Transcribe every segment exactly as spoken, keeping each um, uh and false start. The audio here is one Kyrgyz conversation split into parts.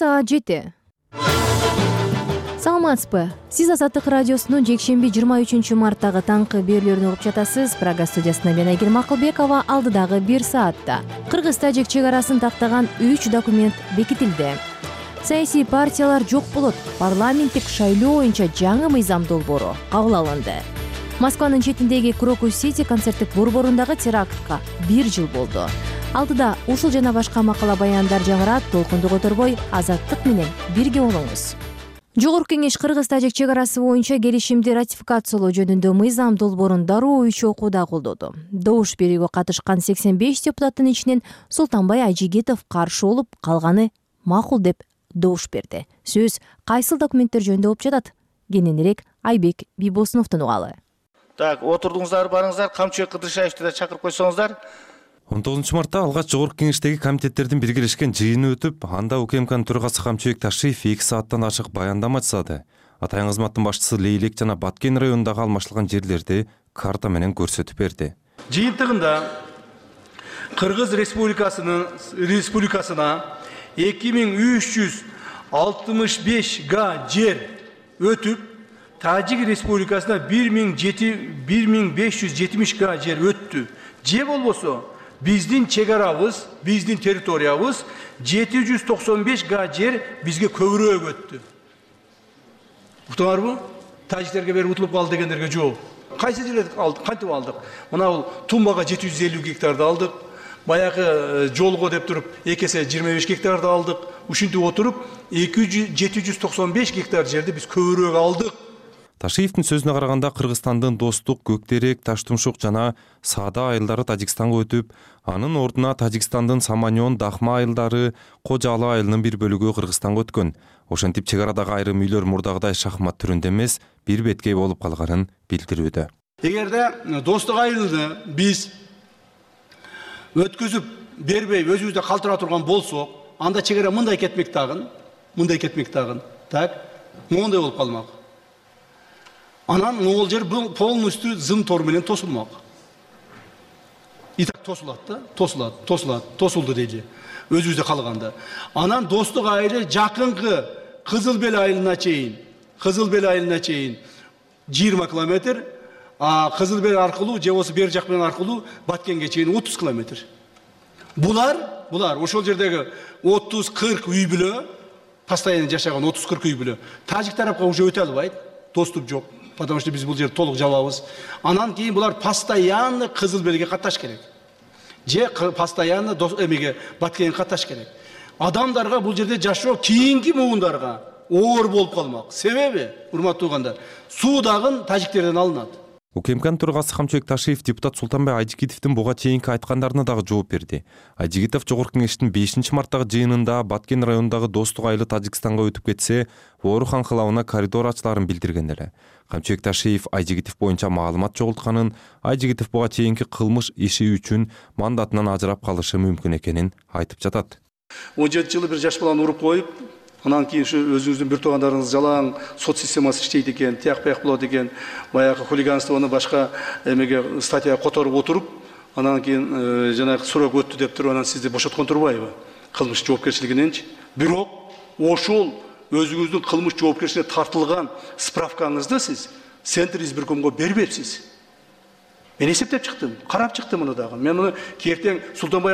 Саат жети. Саламатсызбы? Сиз Азаттык радиосунун жекшемби жыйырма үчүнчү марттагы таңкы берүүлөрүн угуп жатасыз. Прага студиясында мен Айгерим Акылбекова. Алдыдагы бир саатта кыргыз-тажик чек арасын тактаган үч документ бекитилди. Саясий партиялар жок болот. Парламенттик шайлоо боюнча жаңы мыйзам долбоору кабыл алынды. Москванын четиндеги Крокус Сити концерттик борборундагы терактка бир жыл болду. Алдыда ушул жана башка макала баяндар жаңырат. Толкунду которбой Азаттык менен бирге болуңуз. Жогорку кеңеш кыргыз-тажик чек арасы боюнча келишимди ратификациялоо жөнүндө мыйзам долбоорун дароо үч окууда колдоду. Добуш берүүгө катышкан сексен беш депутаттын ичинен Султанбай Айжигитов каршы болуп, калганы макул деп добуш берди. Сөз кайсыл документтер жөнүндө болуп жатат? Кененирээк Айбек Бийбосуновдон угалы. Так, отурдуңуздар, барыңыздар, Камчыбек Кыдыршаевди да чакырып койсоңуздар. он тогузунчу мартта алгач жогорку кеңештеги комитеттердин биргелешкен жыйыны өтүп, анда УКМКнын төрагасы Камчыбек Ташиев эки сааттан ашык баяндама жасады. Атайын кызматтын башчысы Лейлек жана Баткен районундагы алмаштырылган жерлерди карта менен көрсөтүп берди. Жыйынтыгында Кыргыз Республикасынын республикасына эки миң үч жүз алтымыш беш га жер өтүп, Тажик Республикасына бир миң беш жүз жетимиш га жер өттү. Же болбосо биздин чек арабыз, биздин территориябыз жети жүз токсон беш га жер бизге көбүрөөк өттү. Уктуңарбы? Тажиктерге берип утулуп калды дегендерге жооп. Кайсы жерлерди алдык, кантип алдык? Мына бул Тумбага жети жүз элүү гектарды алдык. Баягы жолго деп туруп эки эсе жыйырма беш гектарды алдык. Ушинтип отуруп жети жүз токсон беш гектар жерди биз көбүрөөк алдык. Ташиевдин сөзүнө караганда Кыргызстандын Достук, Көктерек, Таштумшук жана Саада айылдары Тажикстанга өтүп, анын ордуна Тажикстандын Саманьон, Дахма айылдары, Кожалы айылынын бир бөлүгү Кыргызстанга өткөн. Ошентип чек арадагы айрым үйлөр мурдагыдай шахмат түрүндө эмес, бир беткей болуп калганын билдирүүдө. Эгерде Достук айылды биз өткүзүп бербей өзүбүздө калтыра турган болсок, анда чек ара мындай кетмек тагын, мындай кетмек тагын. Так, моундай болуп калмак. Анан могул жер полностью зым тор менен тосулмак. И так тосулат да, тосулат, тосулат, тосулду дейли. Өзүбүздө калганда. Анан Достук айылы жакынкы Кызыл Бел айылына чейин, Кызыл Бел айылына чейин жыйырма километр, а Кызыл Бел аркылуу же болсо бер жак менен аркылуу Баткенге чейин отуз километр. Булар, булар ошол жердеги отуз кырк үй бүлө, постоянно жашаган отуз кырк үй бүлө, тажик тарапка уже өтө албайт, доступ жок. Потому что биз бул жерди толук жабабыз. Анан кийин булар постоянно Кызыл Белге катташ керек. Же постоянно эмеге Баткенге катташ керек. Адамдарга бул жерде жашоо кийинки муундарга оор болуп калмак. Себеби, урматтуу угандар, суу дагы тажиктерден алынат. УКМКнын төрагасы Камчыбек Ташиев депутат Султанбай Айжигитовдун буга чейинки айткандарына дагы жооп берди. Айжигитов жогорку кеңештин бешинчи марттагы жыйынында Баткен районундагы Достук айылы Тажикстанга өтүп кетсе, Орус анкылабына коридор ачыларын билдирген эле. Камчыбек Ташиев Айжигитов боюнча маалымат жоголтканын, Айжигитов буга чейинки кылмыш иши үчүн мандатынан ажырап калышы мүмкүн экенин айтып жатат. он жети жылы бир жаш баланы уруп коюп, анан кийин ушу өзүңүздүн бир туугандарыңыз жалаң сот системасы иштейт экен, тияк бияк болот экен, баягы хулиганствону башка эмеге статья которуп отуруп, анан кийин жанагы срок өттү деп туруп, анан сизди бошоткон турбайбы? Кылмыш жоопкерчилигиненчи. Бирок ошол өзүңүздүн кылмыш жоопкерчилигине тартылган справкаңызды сиз Центр избиркомго бербепсиз. Мен эсептеп чыктым, карап чыктым муну дагы. Мен муну кертең Султанбай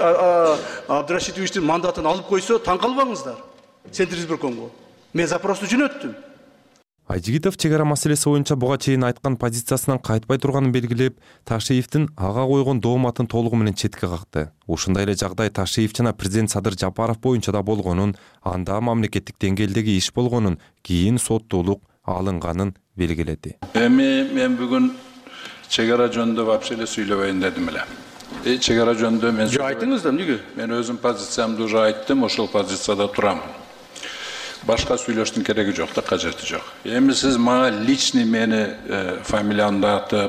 Абдрашитовичтин мандатын алып койсо, таң калбаңыздар. Центр избиркомго. Мен запросту жөнөттүм. Айжигитов чек ара маселеси боюнча буга чейин айткан позициясынан кайтпай турганын белгилеп, Ташиевдин ага койгон дооматын толугу менен четке какты. Ушундай эле жагдай Ташиев жана президент Садыр Жапаров боюнча да болгонун, анда мамлекеттик деңгээлдеги иш болгонун, кийин соттуулук алынганын белгиледи. Эми мен бүгүн чек ара жөнүндө вообще эле сүйлөбөйүн дедим эле. Э чек ара жөнүндө мен айтыңыз да, эмнеге? Мен өзүм позициямды уже айттым, ошол позицияда турамын. Башка сүйлөштүн кереги жок да, кажети жок. Эми сиз мага личный мени фамилиямды атып,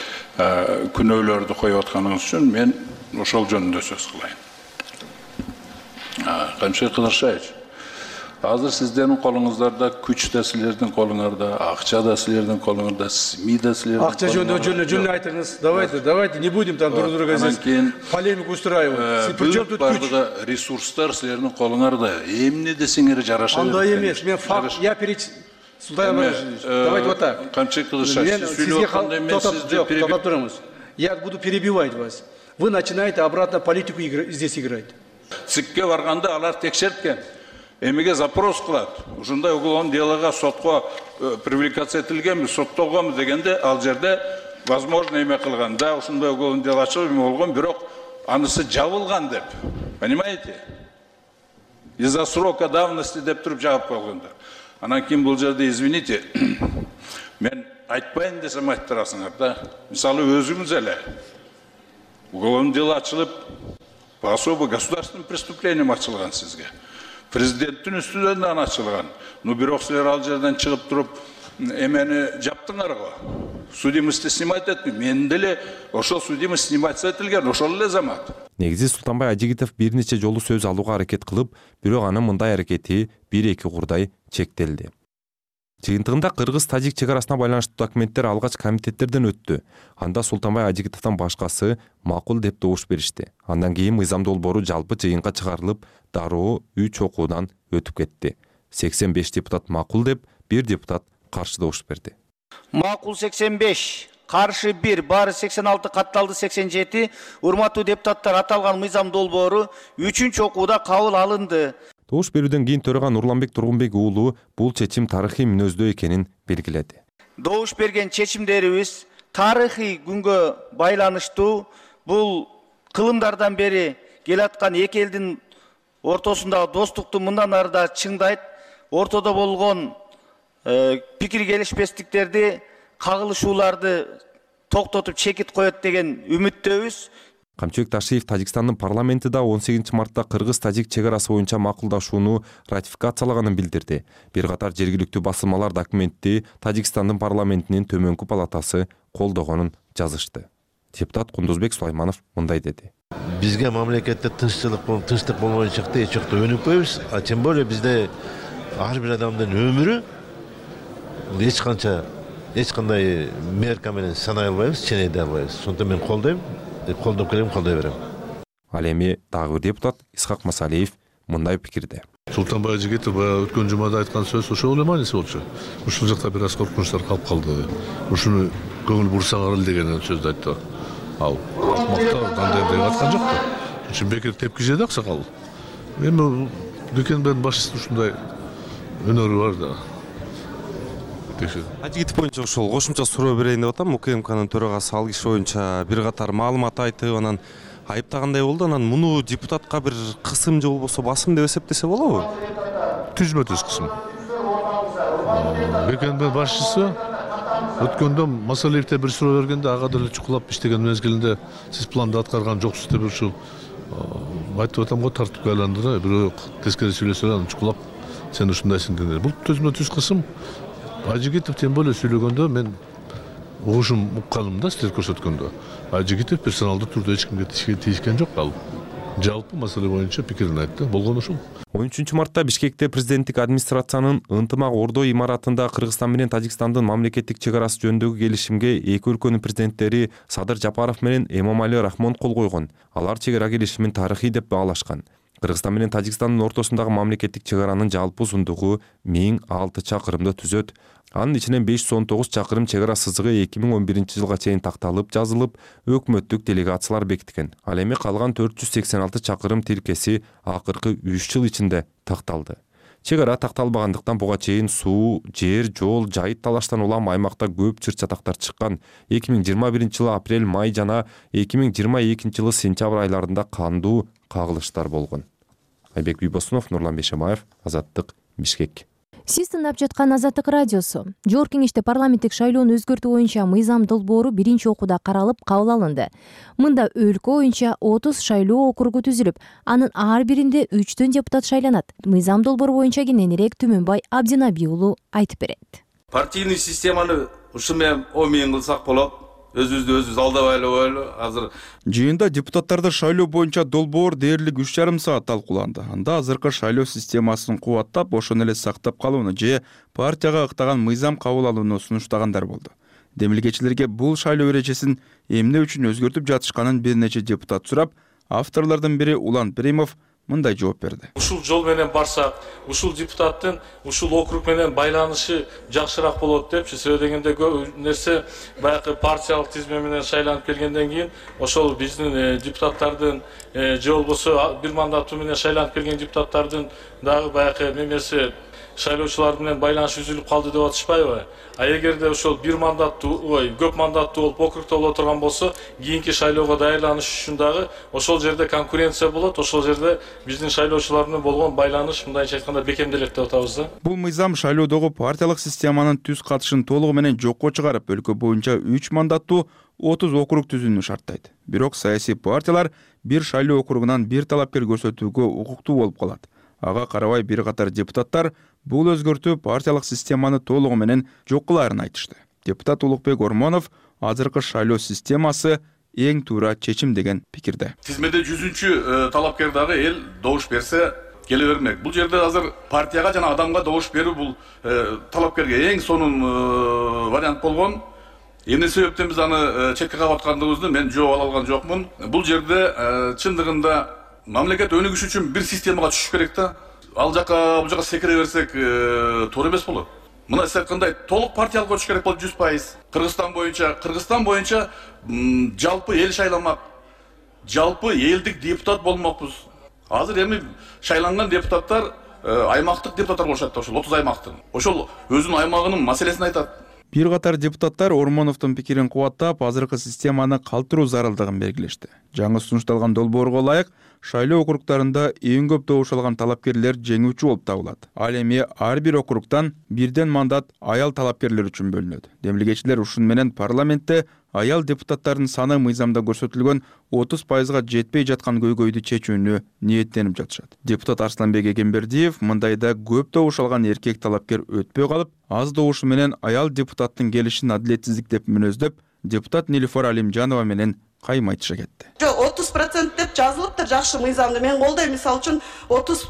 күнөөлөрдү коюп атканыңыз үчүн мен ошол жөнүндө сөз кылайын. Камчыбек Кыдыршаевич, Азыр сиздердин колуңуздарда күч да силердин колуңарда, акча да силердин колуңарда, СМИ да силердин Акча жөнүндө жөнү жөнү айтыңыз. Давайте, давайте не будем там друг друга здесь полемику устраивать. Причем тут күч? Бардыгы ресурстар силердин колуңарда. Эмне десеңер жараша берет. Андай эмес. Мен факт, я переч Султан Абрашевич, давайте вот так. Камчек Кылышаш, сиз сүйлөп атканда мен сизди перебивать. Я буду перебивать вас. Вы начинаете обратно политику здесь играть. ЦИКке барганда алар текшерткен. Эмеге запрос кылат. Ушундай уголовный делога сотко привлекация этилгенби, соттолгонбу дегенде ал жерде возможно эме кылган. Да, ушундай уголовный дело ачылып эме болгон, бирок анысы жабылган деп. Понимаете? Из-за срока давности деп туруп жаап койгондар. Анан кийин бул жерде извините, мен айтпайын десем айттырасыңар да. Мисалы өзүңүз эле уголовный дело ачылып, по особо государственным преступлениям ачылган сизге. Президенттин үстүнөн ачылган. Ну бирок силер ал жерден чыгып туруп эмени жаптыңар го. Судимости снимать этми. Мен деле ошол судимость снимать этилген, ошол эле замат. Негизи Султанбай Ажигитов бир нече жолу сөз алууга аракет кылып, бирок анын мындай аракети бир эки курдай чектелди. Жыйынтыгында кыргыз-тажик чек арасына байланыштуу документтер алгач комитеттерден өттү. Анда Султанбай Ажигитовдон башкасы макул деп добуш беришти. Андан кийин мыйзам долбоору жалпы жыйынга чыгарылып, дароо үч окуудан өтүп кетти. сексен беш депутат макул деп, бир депутат каршы добуш берди. Макул сексен беш, каршы бир, баары сексен алты, катталды сексен жети. Урматтуу депутаттар, аталган мыйзам долбоору үчүнчү окууда кабыл алынды. Добуш берүүдөн кийин төрөган Нурланбек Тургунбек уулу бул чечим тарыхый мүнөздөө экенин белгиледи. Добуш берген чечимдерибиз тарыхый күнгө байланыштуу. Бул кылымдардан бери келаткан эки элдин ортосундагы достукту мындан ары да чыңдайт. Ортодо болгон пикир келишпестиктерди, кагылышууларды токтотуп чекит коет деген үмүттөбүз. Камчыбек Ташиев Тажикстандын парламенти да он сегизинчи мартта кыргыз-тажик чек арасы боюнча макулдашууну ратификациялаганын билдирди. Бир катар жергиликтүү басылмалар документти Тажикстандын парламентинин төмөнкү палатасы колдогонун жазышты. Депутат Кундузбек Сулайманов мындай деди. Бизге мамлекетте тынччылык болуп, тынчтык болмой чыкты, эч жакта өнүкпөйбүз. А тем более бизде ар бир адамдын өмүрү эч канча эч кандай мерка менен санай албайбыз, ченейде албайбыз. Сонда мен колдойм, колдоп келем, колдой берем. Ал эми дагы бир депутат Исхак Масалиев мындай пикирде. Султанбай Ажигитов өткөн жумада айткан сөз ошол эле мааниси болчу. Ушул жакта бир аз коркунучтар калып калды. Ушуну көңүл бурсаңар эле деген сөздү айтты. Ал акмактар кандай деп аткан жок да. Ушун бекер тепки жеди аксакал. Эми Дүкенбен башчысы ушундай өнөрү бар да. Ажигитов боюнча ошол кошумча суроо берейин деп атам. УКМКнын төрагасы ал киши боюнча бир катар маалымат айтып, анан айыптагандай болду. Анан муну депутатка бир кысым же болбосо басым деп эсептесе болобу? Түзмө-түз кысым. Дүкенбен башчысы өткөндө Масалиевте бир суроо бергенде ага деле чукулап иштеген мезгилинде сиз планды аткарган жоксуз деп ушул айтып атам го, тартипке айландырып, бирок тескери сүйлөсө анан чукулап сен ушундайсың dedi. Бул түзмө-түз кысым. Ажигитов тем более сүйлөгөндө мен угушум укканымда силер көрсөткөндө. Ажигитов персоналдуу турда эч кимге тийишкен жок, ал жалпы маселе боюнча пикирин айтты. Болгон ушул. он үчүнчү мартта Бишкекте президенттик администрациянын ынтымак ордо имаратында Кыргызстан менен Тажикстандын мамлекеттик чек арасы жөнүндөгү келишимге эки өлкөнүн президенттери Садыр Жапаров менен Эмомали Рахмон кол койгон. Алар чек ара келишимин тарыхый деп баалашкан. Кыргызстан менен Тажикстандын ортосундагы мамлекеттик чек аранын жалпы узундугу миң алты чакырымды түзөт. Анын ичинен беш жүз он тогуз чакырым чек ара сызыгы эки миң он биринчи жылга чейин такталып, жазылып, өкмөттүк делегациялар бекиткен. Ал эми калган төрт жүз сексен алты чакырым тилкеси акыркы үч жыл ичинде такталды. Чек ара такталбагандыктан буга чейин суу, жер, жол, жайыт талаштан улам аймакта көп чыр-чатактар чыккан. эки миң жыйырма биринчи жылы апрель, май жана эки миң жыйырма экинчи жылы сентябрь айларында кандуу кагылыштар болгон. Айбек Бийбосунов, Нурлан Бешемаев, Азаттык, Бишкек. Сиз тыңдап жаткан Азаттык радиосу. Жогорку кеңеште парламенттик шайлоону өзгөртүү боюнча мыйзам долбоору биринчи окууда каралып кабыл алынды. Мында өлкө боюнча отуз шайлоо округу түзүлүп, анын ар биринде үчтөн депутат шайланат. Мыйзам долбоору боюнча кененирээк Түмөнбай Абдинабиулу айтып берет. Партийный системаны ушу менен он миң кылсак болот. өзүбүздү өзүбүз алдабай эле коелу. Азыр жыйында депутаттарды шайлоо боюнча долбоор дээрлик үч жарым саат талкууланды. Анда азыркы шайлоо системасын кубаттап, ошону эле сактап калууну же партияга ыктаган мыйзам кабыл алууну сунуштагандар болду. Демилгечилерге бул шайлоо эрежесин эмне үчүн өзгөртүп жатышканын бир нече депутат сурап, авторлордун бири Улан Перимов мындай жооп берди. Ушул жол менен барсак, ушул депутаттын ушул округ менен байланышы жакшыраак болот депчи. Себеби дегенде көп нерсе баягы партиялык тизме менен шайланып келгенден кийин ошол биздин депутаттардын же болбосо бир мандаттуу менен шайланып келген депутаттардын дагы баягы немеси шайлоочулар менен байланыш үзүлүп калды деп атышпайбы? А эгерде ошол бир мандаттуу, ой, көп мандаттуу болуп округда боло турган болсо, кийинки шайлоого даярданыш үчүн дагы ошол жерде конкуренция болот, ошол жерде биздин шайлоочулар менен болгон байланыш мындайча айтканда бекемделет деп атабыз да. Бул мыйзам шайлоодогу партиялык системанын түз катышын толугу менен жокко чыгарып, өлкө боюнча үч мандаттуу отуз округ түзүүнү шарттайт. Бирок саясий партиялар бир шайлоо округунан бир талапкер көрсөтүүгө укуктуу болуп калат. Ага карабай бир катар депутаттар бул өзгөртүү партиялык системаны толугу менен жок кылаарын айтышты. Депутат Улукбек Ормонов азыркы шайлоо системасы эң туура чечим деген пикирде. Тизмеде жүзүнчү талапкер дагы эл добуш берсе келе бермек. Бул жерде азыр партияга жана адамга добуш берүү бул талапкерге эң сонун вариант болгон. Эмне себептен биз аны четке кагып аткандыгыбызды мен жооп ала алган жокмун. Бул жерде чындыгында мамлекет өнүгүш үчүн бир системага түшүш керек да. Ал жака бул жака секире берсек туура эмес болот. Мына сиз айткандай толук партиялык өтүш керек болот жүз пайыз. Кыргызстан боюнча, Кыргызстан боюнча жалпы эл шайламак. Жалпы элдик депутат болмокпуз. Азыр эми шайланган депутаттар аймактык депутаттар болушат, ошол отуз аймактын. Ошол өзүнүн аймагынын маселесин айтат. Бир катар депутаттар Ормоновдун пикирин кубаттап, азыркы системаны калтыруу зарылдыгын белгилешти. Жаңы сунушталган долбоорго ылайык, шайлоо округдарында эң көп добуш алган талапкерлер жеңүүчү болуп табылат. Ал эми ар бир округдан бирден мандат аял талапкерлер үчүн бөлүнөт. Демилгечилер ушун менен парламентте аял депутаттардын саны мыйзамда көрсөтүлгөн отуз пайызга жетпей жаткан көйгөйдү чечүүнү ниеттенип жатышат. Депутат Арсланбек Эгембердиев мындайда көп добуш алган эркек талапкер өтпөй калып, аз добушу менен аял депутаттын келишин адилетсиздик деп мүнөздөп, депутат Нилифар Алимжанова менен кайым айтыша кетти. отуз процент деп жазылыптыр, жакшы мыйзамды мен колдойм. Мисалы үчүн отуз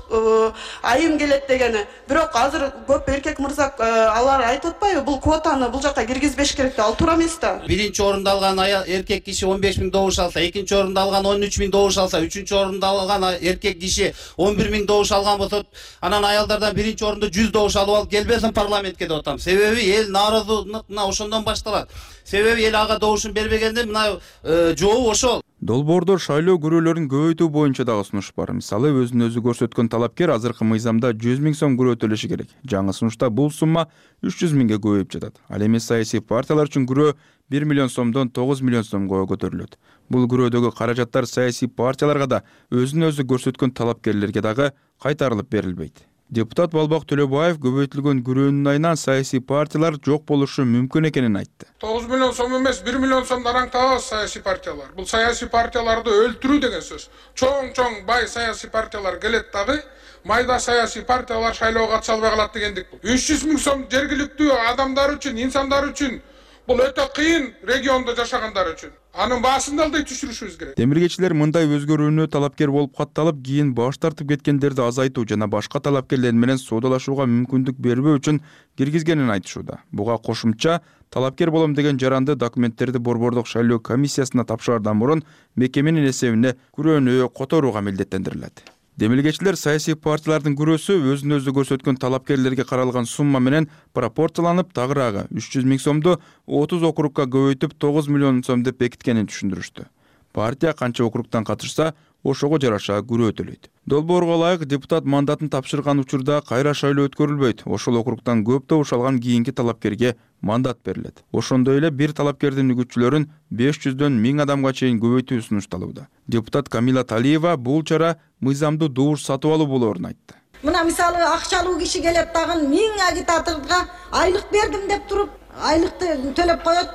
айым келет дегени. Бирок азыр көп эркек мырза алар айтып атпайбы, бул квотаны бул жака киргизбеш керек деп, ал туура эмес да. Биринчи орунда алган эркек киши он беш миң добуш алса, экинчи орунда алган он үч миң добуш алса, үчүнчү орунда алган эркек киши он бир миң добуш алган болсо, анан аялдардан биринчи орунда жүз добуш алып алып келбесин парламентке деп атам. Себеби эл нааразылык мына ошондон башталат. Себеби эл ага добушун бербегенде мына жообу ошол. Долбоордо шайлоо күрөөлөрүн көбөйтүү боюнча дагы сунуш бар. Мисалы, өзүн өзү көрсөткөн талапкер азыркы мыйзамда жүз миң сом күрөө төлөшү керек. Жаңы сунушта бул сумма үч жүз миңге көбөйүп жатат. Ал эми саясий партиялар үчүн күрөө бир миллион сомдон тогуз миллион сомго көтөрүлөт. Бул күрөөдөгү каражаттар саясий партияларга да, өзүн өзү көрсөткөн талапкерлерге дагы кайтарылып берилбейт. Депутат Балбак Төлөбаев көбөйтүлгөн күрөөнүн айынан саясий партиялар жок болушу мүмкүн экенин айтты. тогуз миллион сом эмес, бир миллион сом дараңтабыз саясий партиялар. Бул саясий партияларды өлтүрүү деген сөз. Чоң-чоң бай саясий партиялар келет дагы, майда саясий партиялар шайлоого катыша албай калат дегендик бул. үч жүз миң сом жергиликтүү адамдар үчүн, инсандар үчүн бул өтө кыйын, региондо жашагандар үчүн. Анын баасын да алдай түшүрүшүбүз керек. Демиргечилер мындай өзгөрүүнү талапкер болуп катталып, кийин баш тартып кеткендерди азайтуу жана башка талапкерлер менен соодалашууга мүмкүндүк бербөө үчүн киргизгенин айтышууда. Буга кошумча талапкер болом деген жаранды документтерди Борбордук шайлоо комиссиясына тапшырардан мурун мекеменин эсебине күрөөнү которууга милдеттендирилет. Демилгечилер саясий партиялардын күрөөсү өзүн өзү көрсөткөн талапкерлерге каралган сумма менен пропорцияланып, тагыраагы үч жүз миң сомду отуз округга көбөйтүп тогуз миллион сом деп бекиткенин түшүндүрүштү. Партия канча округтан катышса, ошого жараша күрөө төлөйт. Долбоорго ылайык депутат мандатын тапшырган учурда кайра шайлоо өткөрүлбөйт. Ошол округтан көп добуш алган кийинки талапкерге мандат берилет. Ошондой эле бир талапкердин үгүтчүлөрүн беш жүздөн миң адамга чейин көбөйтүү сунушталууда. Депутат Камила Талиева бул чара мыйзамдуу добуш сатып алуу болоорун айтты. Мына мисалы акчалуу киши келет дагы миң агитаторго айлык бердим деп туруп, айлыкты төлөп коет.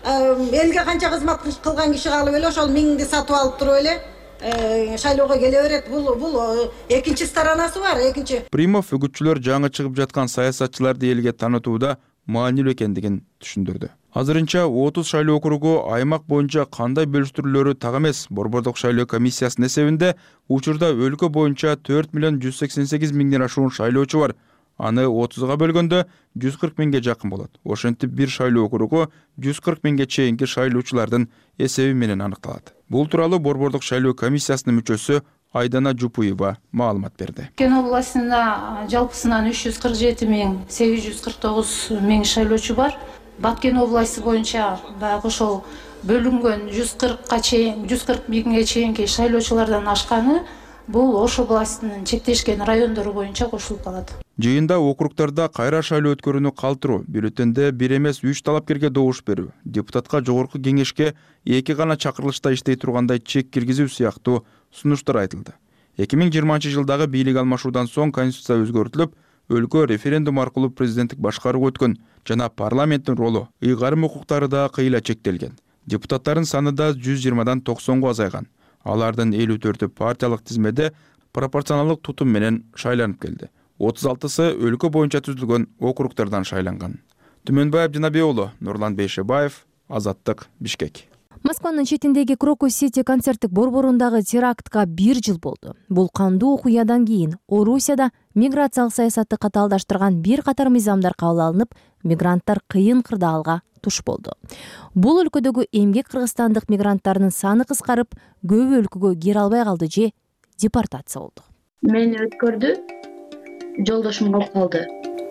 Элге канча кызмат кылган киши калып эле ошол миңди сатып алып туруп эле шайлоого келе берет. Бул бул экинчи сторонасы бар, экинчи. Примов үгүтчүлөр жаңы чыгып жаткан саясатчыларды элге таанытууда маанилүү экендигин түшүндүрдү. Азырынча отуз шайлоо округу аймак боюнча кандай бөлүштүрүлөрү так эмес. Борбордук шайлоо комиссиясынын эсебинде учурда өлкө боюнча төрт миллион жүз сексен сегиз миңден ашуун шайлоочу бар. Аны отузга бөлгөндө жүз кырк миңге жакын болот. Ошентип бир шайлоо округу жүз кырк миңге чейинки шайлоочулардын эсеби менен аныкталат. Бул тууралуу Борбордук шайлоо комиссиясынын мүчөсү Айдана Жупуева маалымат берди. Кен областында жалпысынан үч жүз кырк жети миң сегиз жүз кырк тогуз миң шайлоочу бар. Баткен областы боюнча баягы ошол бөлүнгөн жүз кыркка чейин, жүз кырк миңге чейинки шайлоочулардан ашканы бул Ош областынын чектешкен райондору боюнча кошулуп калат. Жыйында округдарда кайра шайлоо өткөрүүнү калтыруу, бюллетенде бир эмес үч талапкерге добуш берүү, депутатка жогорку кеңешке эки гана чакырылышта иштей тургандай чек киргизүү сыяктуу сунуштар айтылды. эки миң жыйырманчы жылдагы бийлик алмашуудан соң конституция өзгөртүлүп, өлкө референдум аркылуу президенттик башкарууга өткөн жана парламенттин ролу, ыйгарым укуктары да кыйла чектелген. Депутаттардын саны да жүз жыйырмадан токсонго азайган. Алардын элүү төртү партиялык тизмеде пропорционалдык тутум менен шайланып келди. отуз алтысы өлкө боюнча түзүлгөн округдардан шайланган. Түмөнбаев Жанабек уулу, Нурлан Бейшебаев, Азаттык, Бишкек. Москванын четиндеги Крокус-Сити концерттик борборундагы терактка бир жыл болду. Бул кандуу окуядан кийин Орусияда миграциялык саясатты катаалдаштырган бир катар мыйзамдар кабыл алынып, мигранттар кыйын кырдаалга туш болду. Бул өлкөдөгү эмгек кыргызстандык мигранттардын саны кыскарып, көбү өлкөгө кире албай калды же депортация болду. Мени өткөрдү, жолдошум калып калды.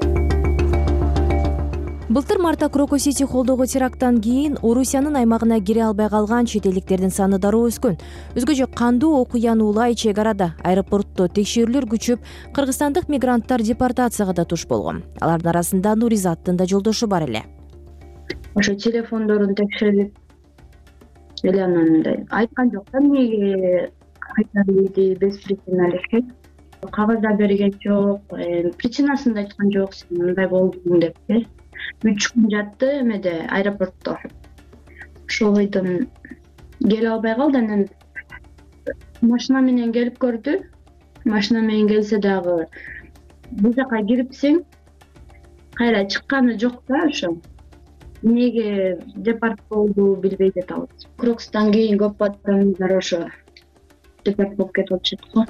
Былтыр марта Крокус-Сити холдогу теракттан кийин Орусиянын аймагына кире албай калган чет элдиктердин саны дароо өскөн. Өзгөчө кандуу окуяны улай чек арада аэропортто текшерүүлөр күчүп, кыргызстандык мигранттар депортацияга да туш болгон. Алардын арасында Нуризаттын да жолдошу бар эле. Ошо телефондорун текшерип эле анан айткан жок да эмнеге кайтарууду без причина элек. Кагазда берген жок, причинасын да айткан жок, сен мындай болдуң деп. үч күн жатты эмеде аэропортто. Ошол бойдон келе албай калды, анан машина менен келип көрдү. Машина менен келсе дагы бул жака кирипсиң, кайра чыкканы жок да ошо. Эмнеге депорт болду билбей жатабыз. Крокустан кийин көп адамдар ошо депорт болуп кетип атышат го.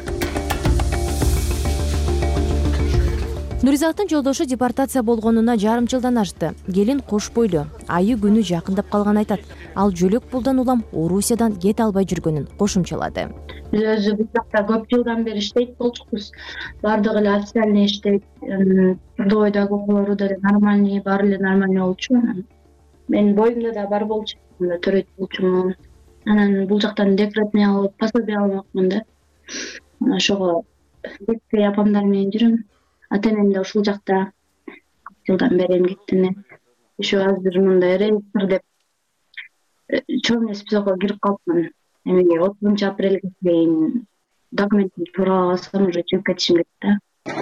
Нуризаттын жолдошу депортация болгонуна жарым жылдан ашты. Келин кош бойлуу, айы күнү жакындап калган айтат. Ал жөлөк пулдан улам Орусиядан кете албай жүргөнүн кошумчалады. Биз өзү бул жакта көп жылдан бери иштейт болчукпуз. Бардыгы эле официальный иштейт. Трудовойдогу окуулору деле нормальный, баары эле нормальный болчу. Менин боюмда да бар болчу, төрөйт болчумун. Анан бул жактан декретный алып, пособие алмакмын да. Ошого детский апамдар менен жүрөм. Ата-энем да ушул жакта жылдан бери эмгектенет. Ошо азыр мындай реестр деп чоң эмес списокко кирип калыпмын. Эмеге отузунчу апрелге чейин документти туура алсам уже чыгып кетишим керек да.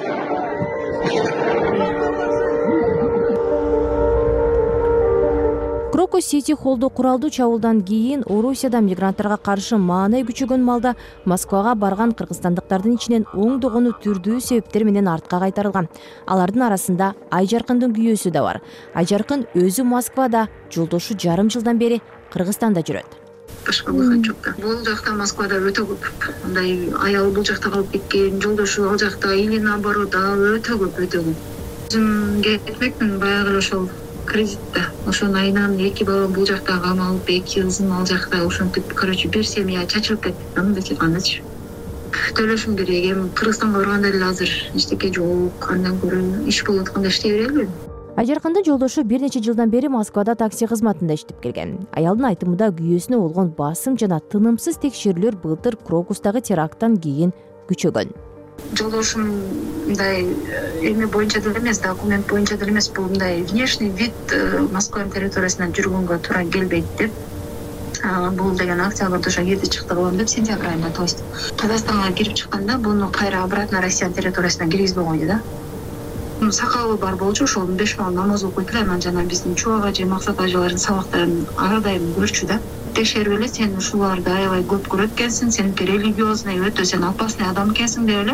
Крокус-Сити холду куралдуу чабуулдан кийин Орусияда мигранттарга каршы маанай күчөгөн малда Москвага барган кыргызстандыктардын ичинен оңдогону түрдүү себептер менен артка кайтарылган. Алардын арасында Айжаркындын күйөөсү да бар. Айжаркын өзү Москвада, жолдошу жарым жылдан бери Кыргызстанда жүрөт. Башка выход жок да. Бул жакта Москвада өтө көп. Мындай аял бул жакта калып кеткен, жолдошу ал жакта или наоборот өтө көп, өтө көп. Өзүм кетмекмин баягы ошол кредитте. Ошонун айынан эки балам бул жакта камалып, эки кызым ал жакта ошентип, короче, бир семья чачылып кетти. Мындай кандайчы. Төлөшүм керек. Эми Кыргызстанга барганда эле азыр эчтеке жок, андан көрө иш болуп атканда иштей берелби? Айжаркындын жолдошу бир нече жылдан бери Москвада такси кызматында иштеп келген. Аялдын айтымында күйөөсүнө болгон басым жана тынымсыз текшерүүлөр былтыр Крокустагы теракттан кийин күчөгөн. Жолдошум мындай эме боюнча деле эмес, документ боюнча деле эмес, бул мындай внешний вид Москва территориясынан жүргөнгө туура келбейт деп. Бул деген октябрда ошо кирди чыкты болом деп, сентябрь айында, то есть Казакстанга кирип чыкканда буну кайра обратно Россия территориясына киргизбей койду да. Сакалы бар болчу, ошол беш бала намаз окуйт эле, анан жана биздин Чубак ажы, Максат ажылардын сабактарын ар дайым көрчү да. Текшерип эле, сен ушуларды аябай көп көрөт экенсиң, сен религиозный, өтө сен опасный адам экенсиң деп эле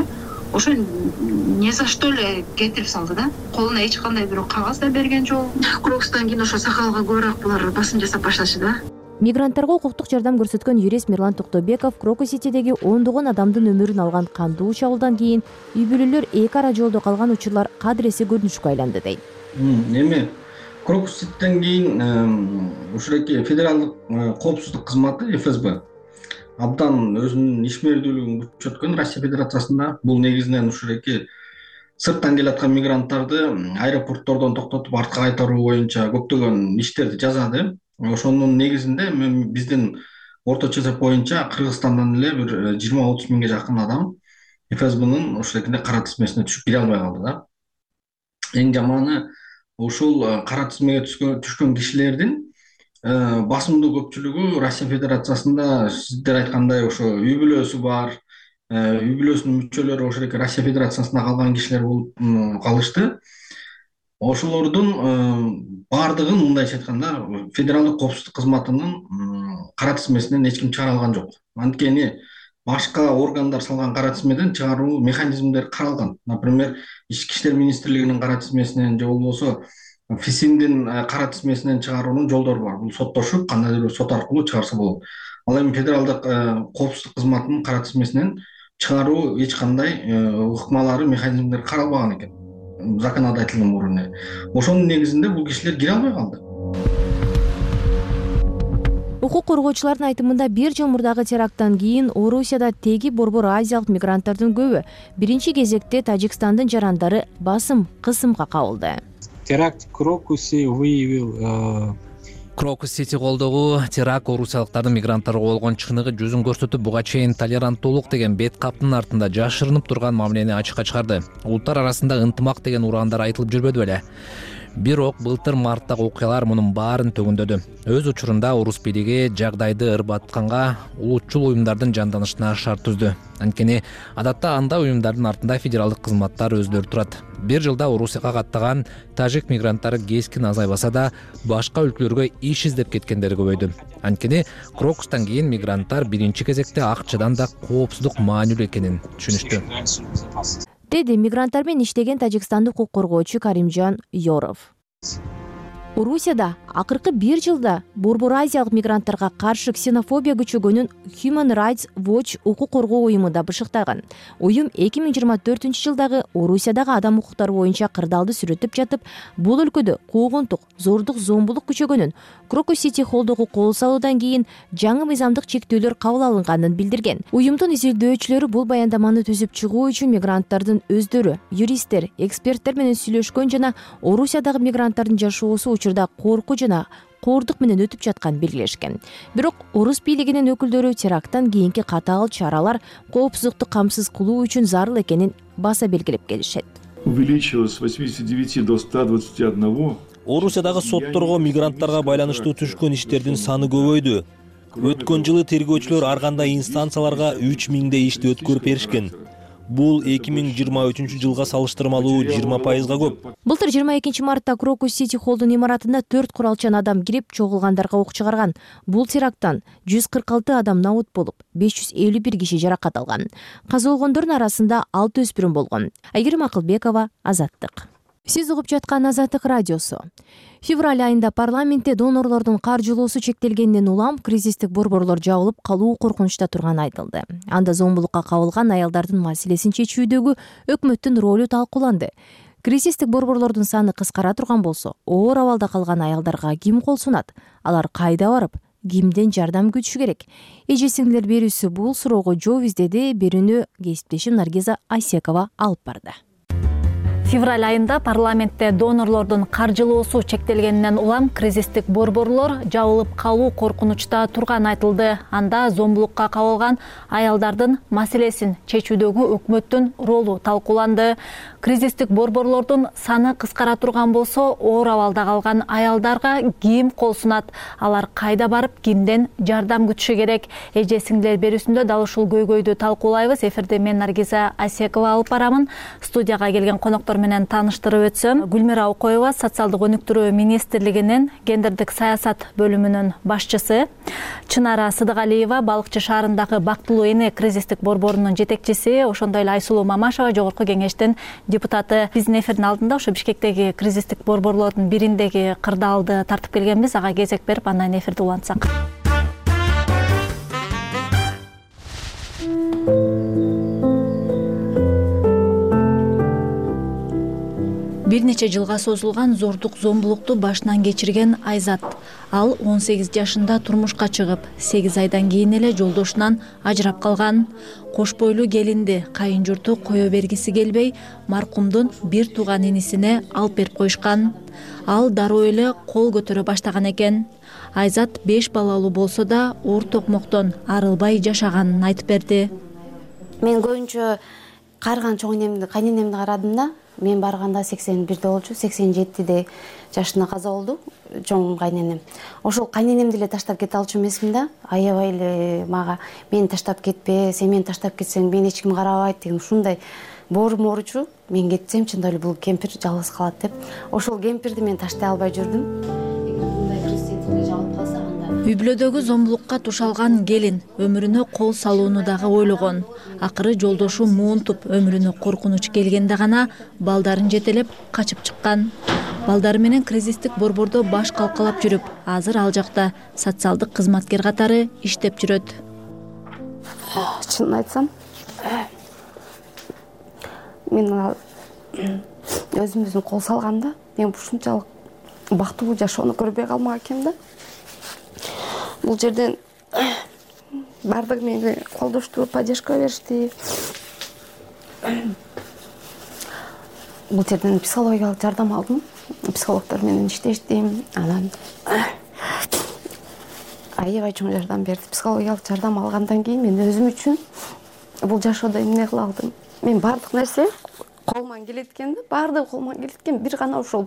ошо не за что эле кетирип салды да. Колуна эч кандай бирок кагаз да берген жок. Крокустан кийин ошо сакалга көбүрөөк булар басым жасап башташы да. Мигранттарга укуктук жардам көрсөткөн юрист Мирлан Токтобеков Крокус-Ситидеги ондогон адамдын өмүрүн алган кандуу чабуулдан кийин үй бүлөлөр эки ара жолдо калган учурлар кадыресе көрүнүшкө айланды дейт. Эми Крокус-Ситиден кийин ушуреки федералдык коопсуздук кызматы эф эс бэ абдан өзүнүн ишмердүүлүгүн күчөткөн Россия Федерациясында. Бул негизинен ушуреки сырттан келаткан мигранттарды аэропорттордон токтотуп артка кайтаруу боюнча көптөгөн иштерди жасады. Ошонун негизинде биздин орточо эсеп боюнча Кыргызстандан эле бир жыйырма отуз миңге жакын адам эф эс бнын ушуrekinde кара тизмесине түшүп кире албай калды да. Эң жаманы ушул кара тизмеге түшкөн кишилердин басымдуу көпчүлүгү Россия Федерациясында сиздер айткандай ошо үй бүлөсү бар, үй бүлөсүнүн мүчөлөрү ошореки Россия Федерациясында калган кишилер болуп калышты. Ошолордун баардыгын мындайча айтканда федералдык коопсуздук кызматынын кара тизмесинен эч ким чыгара алган жок. Анткени башка органдар салган кара тизмеден чыгаруу механизмдери каралган. Например, Ички иштер министрлигинин кара тизмесинен же болбосо ФИСИМдин кара тизмесинен чыгаруунун жолдору бар. Бул соттошуп, кандайдыр бир сот аркылуу чыгарса болот. Ал эми федералдык коопсуздук кызматынын кара тизмесинен чыгаруу эч кандай ыкмалары, механизмдери каралбаган экен законодательный уровне. Ошонун негизинде бул кишилер кире албай калды. Укук коргоочулардын айтымында бир жыл мурдагы теракттан кийин Орусияда теги борбор азиялык мигранттардын көбү биринчи кезекте Тажикстандын жарандары басым, кысымга кабылды. Теракт в Крокусе выявил Крокус-Сити колдогу теракт орусиялыктардын мигранттарга болгон чыныгы жүзүн көрсөтүп, буга чейин толеранттуулук деген бет каптын артында жашырынып турган мамилени ачыкка чыгарды. Улуттар арасында ынтымак деген ураандар айтылып жүрбөдү беле. Бирок былтыр марттагы окуялар мунун баарын төгүндөдү. Өз учурунда орус бийлиги жагдайды ырбатканга улутчул уюмдардын жанданышына шарт түздү. Анткени адатта анда уюмдардын артында федералдык кызматтар өздөрү турат. Бир жылда Орусияга каттаган тажик мигранттары кескин азайбаса да, башка өлкөлөргө иш издеп кеткендери көбөйдү. Анткени Крокустан кийин мигранттар биринчи кезекте акчадан да коопсуздук маанилүү экенин түшүнүштү. Деди мигранттар менен иштеген тажикстандык укук коргоочу Каримжан Yorov. Орусияда акыркы бир жылда борбор азиялык мигранттарга каршы ксенофобия күчөгөнүн Human Rights Watch укук коргоо уюму да бышыктаган. Уюм эки миң жыйырма төртүнчү жылдагы Орусиядагы адам укуктары боюнча кырдаалды сүрөттөп жатып, бул өлкөдө куугунтук, зордук, зомбулук күчөгөнүн Крокус-Сити холдогу кол салуудан кийин жаңы мыйзамдык чектөөлөр кабыл алынганын билдирген. Уюмдун изилдөөчүлөрү бул баяндаманы түзүп чыгуу үчүн мигранттардын өздөрү, юристтер, эксперттер менен сүйлөшкөн жана Орусиядагы мигранттардын жашоосу учурда коркуу жана коордук менен өтүп жатканын белгилешкен. Бирок орус бийлигинин өкүлдөрү теракттан кийинки катаал чаралар коопсуздукту камсыз кылуу үчүн зарыл экенин баса белгилеп келишет. Увеличилось с восьмидесяти девяти до ста двадцати одного. Орусиядагы сотторго мигранттарга байланыштуу түшкөн иштердин саны көбөйдү. Өткөн жылы тергөөчүлөр ар кандай инстанцияларга үч миңдей ишти өткөрүп беришкен. Бул эки миң жыйырма үчүнчү жылга салыштырмалуу жыйырма пайызга көп. Былтыр жыйырма экинчи мартта Крокус-Сити холдун имаратына төрт куралчан адам кирип, чогулгандарга ок чыгарган. Бул теракттан жүз кырк алты адам наут болуп, беш жүз элүү бир киши жаракат алган. Каза болгондордун арасында алты өспүрүм болгон. Айгерим Акылбекова, Азаттык. Сиз угуп жаткан Азаттык радиосу. Февраль айында парламентте донорлордун каржылоосу чектелгенден улам кризистик борборлор жабылып калуу коркунучта турганы айтылды. Анда зомбулукка кабылган аялдардын маселесин чечүүдөгү өкмөттүн ролу талкууланды. Кризистик борборлордун саны кыскара турган болсо, оор абалда калган аялдарга ким кол сунат? Алар кайда барып, кимден жардам күтүшү керек? Эже сиңдилер берүүсү бул суроого жооп издеди. Берүүнү кесиптешим Наргиза Айсекова алып барды. Февраль айында парламентте донорлордун каржылоосу чектелгенинен улам кризистик борборлор жабылып калуу коркунучта турганы айтылды. Анда зомбулукка кабылган аялдардын маселесин чечүүдөгү өкмөттүн ролу талкууланды. Кризистик борборлордун саны кыскара турган болсо, оор абалда калган аялдарга ким кол сунат? Алар кайда барып, кимден жардам күтүшү керек? Эже сиңдилер берүүсүндө дал ушул көйгөйдү талкуулайбыз. Эфирде мен Наргиза Асекова алып барамын. Студияга келген коноктор менен тааныштырып өтсөм, Гүлмира Окоева, социалдык өнүктүрүү министрлигинин гендердик саясат бөлүмүнүн башчысы, Чынара Сыдыгалиева, Балыкчы шаарындагы Бактылуу эне кризистик борборунун жетекчиси, ошондой эле Айсулуу Мамашева, жогорку кеңештин депутаты. Биздин эфирдин алдында ошо Бишкектеги кризистик борборлордун бириндеги кырдаалды тартып келгенбиз. Ага кезек берип, андан эфирди улантсак. Бир нече жылга созулган зордук зомбулукту башынан кечирген Айзат. Ал он сегиз жашында турмушка чыгып, сегиз айдан кийин эле жолдошунан ажырап калган. Кош бойлуу келинди кайын журту кое бергиси келбей, маркумдун бир тууган инисине алып берип коюшкан. Ал дароо эле кол көтөрө баштаган экен. Айзат беш балалуу болсо да оор токмоктон арылбай жашаганын айтып берди. Мен көбүнчө карыган чоң энемди, кайненемди карадым да. Мен барганда сексен бирде болчу, сексен жетиде жашында каза болду чоң кайненем. Ошол кайненемди эле таштап кете алчу эмесмин да. Аябай эле мага мени таштап кетпе, сен мени таштап кетсең мени эч ким карабайт деген ушундай боорум ооручу. Мен кетсем чындап эле бул кемпир жалгыз калат деп. Ошол кемпирди мен таштай албай жүрдүм. Үй бүлөдөгү зомбулукка тушалган келин өмүрүнө кол салууну дагы ойлогон. Акыры жолдошу муунтуп өмүрүнө коркунуч келгенде гана балдарын жетелеп качып чыккан. Балдары менен кризистик борбордо баш калкалап жүрүп, азыр ал жакта социалдык кызматкер катары иштеп жүрөт. Чынын айтсам, мен өзүмүздүн кол салганда, мен ушунчалык бактылуу жашоону көрбөй калмак экенмин да. Бул жерден бардыгы мени колдошту, поддержка беришти. Бул жерден психологиялык жардам алдым. Психологдор менен иштештим. Анан аябай чоң жардам берди. Психологиялык жардам алгандан кийин мен өзүм үчүн бул жашоодо эмне кыла алдым? Мен бардык нерсе колуман келет экен да, бардыгы колуман келет экен. Бир гана ошол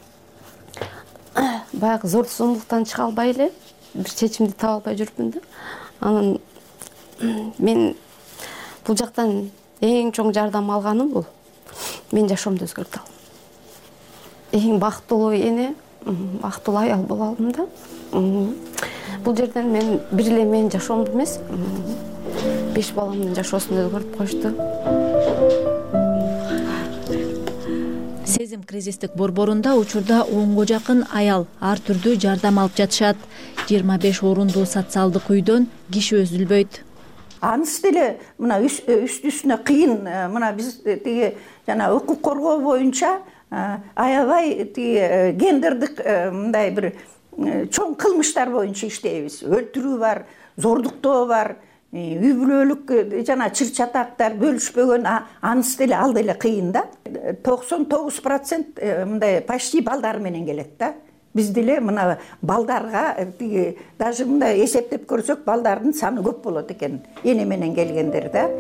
баягы зор зомбулуктан чыга албай эле бир чечимди таба албай жүрүпмүн да. Анан мен бул жактан эң чоң жардам алганым бул мен жашоомду өзгөртө алдым. Эң бактылуу эне, бактылуу аял боло алдым да. Бул жерден мен бир эле менин жашоомду эмес, беш баламдын жашоосун өзгөртүп коюшту. Сезим кризистик борборунда учурда онго жакын аял ар түрдүү жардам алып жатышат. жыйырма беш орундуу социалдык үйдөн киши өзүлбөйт. Анысы деле мына үстү-үстүнө кыйын, мына биз тиги жана укук коргоо боюнча аябай тиги гендердик мындай бир чоң кылмыштар боюнча иштейбиз. Өлтүрүү бар, зордуктоо бар, үй бүлөлүк жана чыр чатактар бөлүшпөгөн, анысы деле ал деле кыйын да. токсон тогуз процент мындай почти балдар менен келет да. Биз деле мына балдарга тиги даже мындай эсептеп көрсөк балдардын саны көп болот экен, эне менен келгендер да.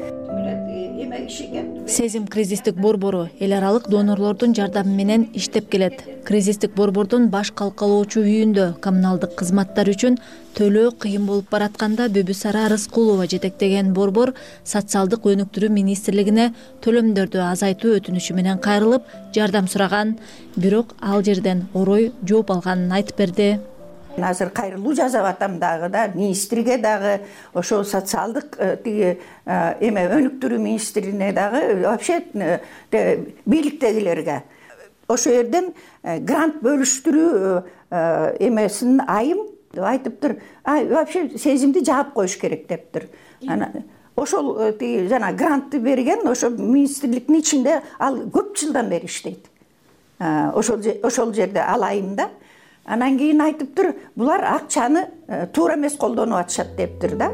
Сезим кризистик борбору эл аралык донорлордун жардамы менен иштеп келет. Кризистик борбордун баш калкалоочу үйүндө коммуналдык кызматтар үчүн төлөө кыйын болуп баратканда Бүбүсара Рыскулова жетектеген борбор социалдык өнүктүрүү министрлигине төлөмдөрдү азайтуу өтүнүчү менен кайрылып жардам сураган. Бирок ал жерден орой жооп алганын айтып берди. Азыр кайрылуу жасап атам дагы да, министрге дагы, ошо социалдык тиги эме өнүктүрүү министрине дагы, вообще бийликтегилерге. Ошо жерден грант бөлүштүрүү эмесин айым айтыптыр, вообще сезимди жаап коюш керек дептир. Ошол тиги жана грантты берген, ошо министрликтин ичинде ал көп жылдан бери иштейт. Ошол жерде ал айым да. Анан кийин айтыптыр, булар акчаны туура эмес колдонуп атышат дептир да.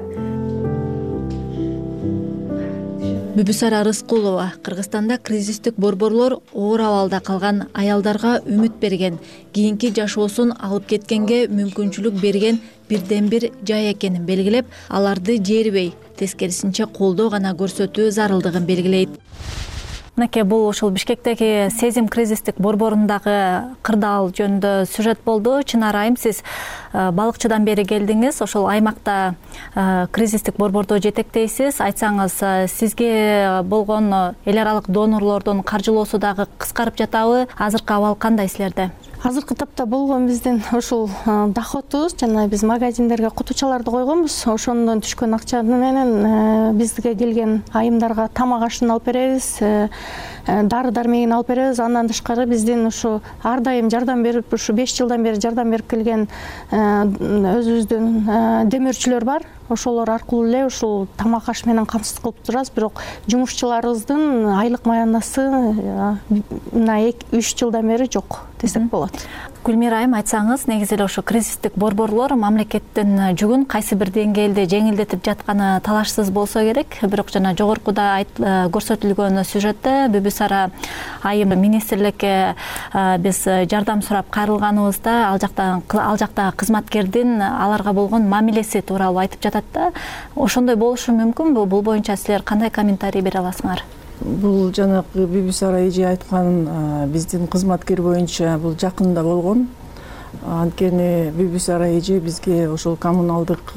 Бүбүсара Рыскулова Кыргызстанда кризистик борборлор оор абалда калган аялдарга үмүт берген, кийинки жашоосун алып кеткенге мүмкүнчүлүк берген бирден бир жай экенин белгилеп, аларды жербей, тескерисинче колдоо гана көрсөтүү зарылдыгын белгилейт. мынакей бул ушул Бишкектеги Сезим кризистик борборундагы кырдаал жөнүндө сюжет болду. Чынар айым, сиз балыкчыдан бери келдиңиз, ошол аймакта кризистик борбордо жетектейсиз. Айтсаңыз, сизге болгон эл аралык донорлордун каржылоосу дагы кыскарып жатабы? Азыркы абал кандай силерде? Азыркы тапта болгон биздин ушул доходубуз, жана биз магазиндерге кутучаларды койгонбуз. Ошондон түшкөн акча менен бизге келген айымдарга тамак ашын алып беребиз, дары дармегин алып беребиз. Андан тышкары биздин ушу ар дайым жардам берип, ушу беш жылдан бери жардам берип келген өзүбүздүн демөөрчүлөр бар. Ошолор аркылуу эле ушул тамак аш менен камсыз кылып турабыз. Бирок жумушчуларыбыздын айлык маянасы мына үч жылдан бери жок десек болот. Гүлмира айым, айтсаңыз, негизи эле ошо кризистик борборлор мамлекеттин жүгүн кайсы бир деңгээлде жеңилдетип жатканы талашсыз болсо керек. Бирок жана жогоркуда көрсөтүлгөн сюжетте Бүбүсара айым министрликке биз жардам сурап кайрылганыбызда ал жакта ал жакта кызматкердин аларга болгон мамилеси тууралуу айтып жатат да. Ошондой болушу мүмкүнбү? Бул боюнча силер кандай комментарий бере аласыңар? Бул жанагы Бүбүсара эже айткан биздин кызматкер боюнча бул жакында болгон. Анткени Бүбүсара эже бизге ошол коммуналдык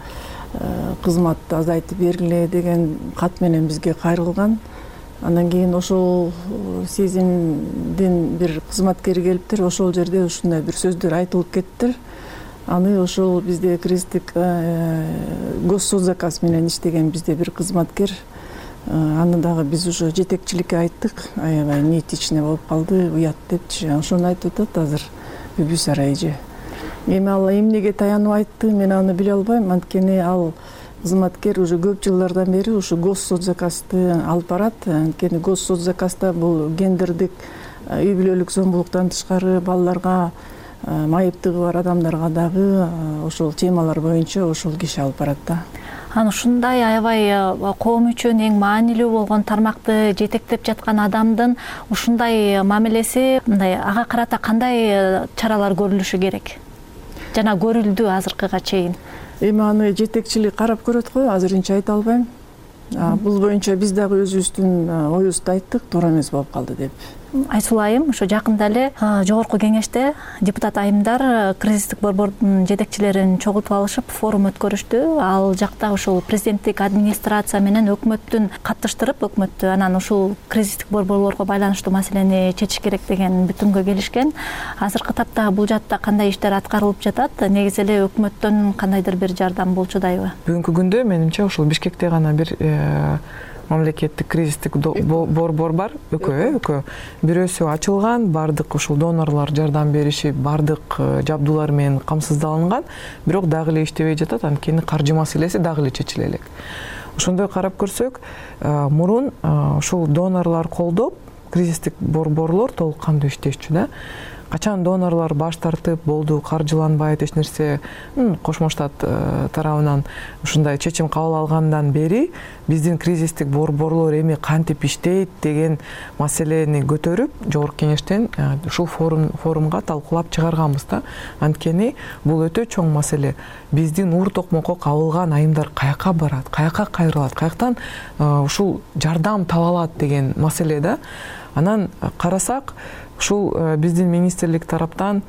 кызматты азайтып бергиле деген кат менен бизге кайрылган. Андан кийин ошол Сезимдин бир кызматкери келиптир, ошол жерде ушундай бир сөздөр айтылып кеттир. Аны ошол бизде кризистик госсоцзаказ менен иштеген бизде бир кызматкер. Аны дагы биз уже жетекчиликке айттык, аябай неэтичный болуп калды, уят депчи. Ошону айтып атат азыр Бүбүсара эже. Эми ал эмнеге таянып айтты, мен аны биле албайм. Анткени ал кызматкер уже көп жылдардан бери ушу госсоцзаказды алып барат. Анткени госсоцзаказда бул гендердик үй бүлөлүк зомбулуктан тышкары балдарга, майыптыгы бар адамдарга дагы ошол темалар боюнча ошол киши алып барат да. Аны ушундай аябай коом үчүн эң маанилүү болгон тармакты жетектеп жаткан адамдын ушундай мамилеси, мындай ага карата кандай чаралар көрүлүшү керек? Жана көрүлдү азыркыга чейин. Эми аны жетекчилик карап көрөт го, азырынча айта албайм. Бул боюнча биз дагы өзүбүздүн оюбузду айттык, туура эмес болуп калды деп. Айсул айым, ошо жакында эле жогорку кеңеште депутат айымдар кризистик борбордун жетекчилерин чогултуп алышып форум өткөрүштү. Ал жакта ушул президенттик администрация менен өкмөттүн катыштырып, өкмөттү анан ушул кризистик борборлорго байланыштуу маселени чечиш керек деген бүтүнгө келишкен. Азыркы тапта бул жакта кандай иштер аткарылып жатат? Негизи эле өкмөттөн кандайдыр бир жардам болчудайбы? Бүгүнкү күндө менимче ушул Бишкекте гана бир мамлекеттик кризистик борбор бар, экөө, экөө. Бирөөсү ачылган, бардык ушул донорлор жардам беришип, бардык жабдуулар менен камсыздалынган, бирок дагы эле иштебей жатат, анткени каржы маселеси дагы эле чечиле элек. Ошондой карап көрсөк, мурун ушул донорлор колдоп, кризистик борборлор толук кандуу иштешчү да. Качан донорлор баш тартып болду, каржыланбайт, эч нерсе Кошмо Штат тарабынан ушундай чечим кабыл алгандан бери биздин кризистик борборлор эми кантип иштейт деген маселени көтөрүп, жогорку кеңештен ушул форум форумга талкуулап чыгарганбыз да. Анткени бул өтө чоң маселе. Биздин ур токмокко кабылган айымдар каяка барат, каяка кайрылат, каяктан ушул жардам таба алат деген маселе да. Анан карасак, ушул биздин министрлик тараптан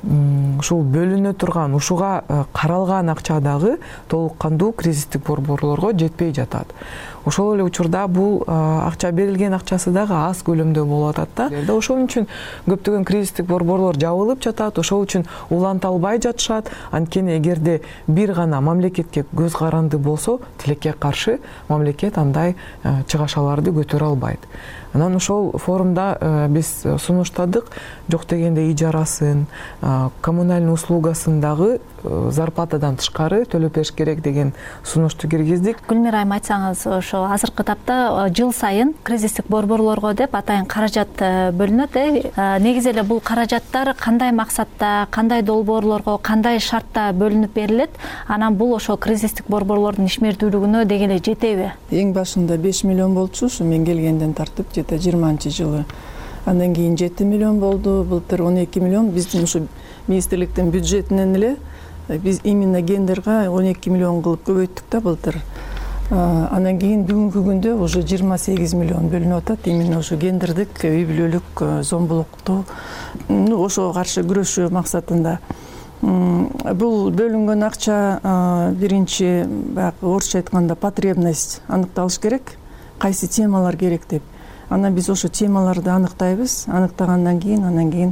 ушул бөлүнө турган, ушуга каралган акча дагы толук кандуу кризистик борборлорго жетпей жатат. Ошол эле учурда бул акча берилген акчасы дагы аз көлөмдө болуп атат да. Ошол үчүн көптөгөн кризистик борборлор жабылып жатат, ошол үчүн уланта албай жатышат. Анткени эгерде бир гана мамлекетке көз каранды болсо, тилекке каршы мамлекет андай чыгашаларды көтөрө албайт. Анан ошол форумда биз сунуштадык, жок дегенде ижарасын, коммунальный услугасын дагы зарплатадан тышкары төлөп бериш керек деген сунушту киргиздик. Гүлмира айым, айтсаңыз, ошо азыркы тапта жыл сайын кризистик борборлорго деп атайын каражат бөлүнөт. Негизи эле бул каражаттар кандай максатта, кандай долбоорлорго, кандай шартта бөлүнүп берилет? Анан бул ошо кризистик борборлордун ишмердүүлүгүнө деги эле жетеби? Эң башында беш миллион болчу, ушу мен келгенден тартып жете жыйырманчы жылы. Андан кийин жети миллион болду, былтыр он эки миллион. Биздин ушу министрликтин бюджетинен эле биз именно гендерге он эки миллион кылып көбөйттүк да былтыр. Анан кийин бүгүнкү күндө уже жыйырма сегиз миллион бөлүнүп атат именно ошо гендердик үй бүлөлүк зомбулукту ошого каршы күрөшүү максатында. Бул бөлүнгөн акча биринчи баягы орусча айтканда потребность аныкталыш керек, кайсы темалар керек деп. Анан биз ошо темаларды аныктайбыз, аныктагандан кийин анан кийин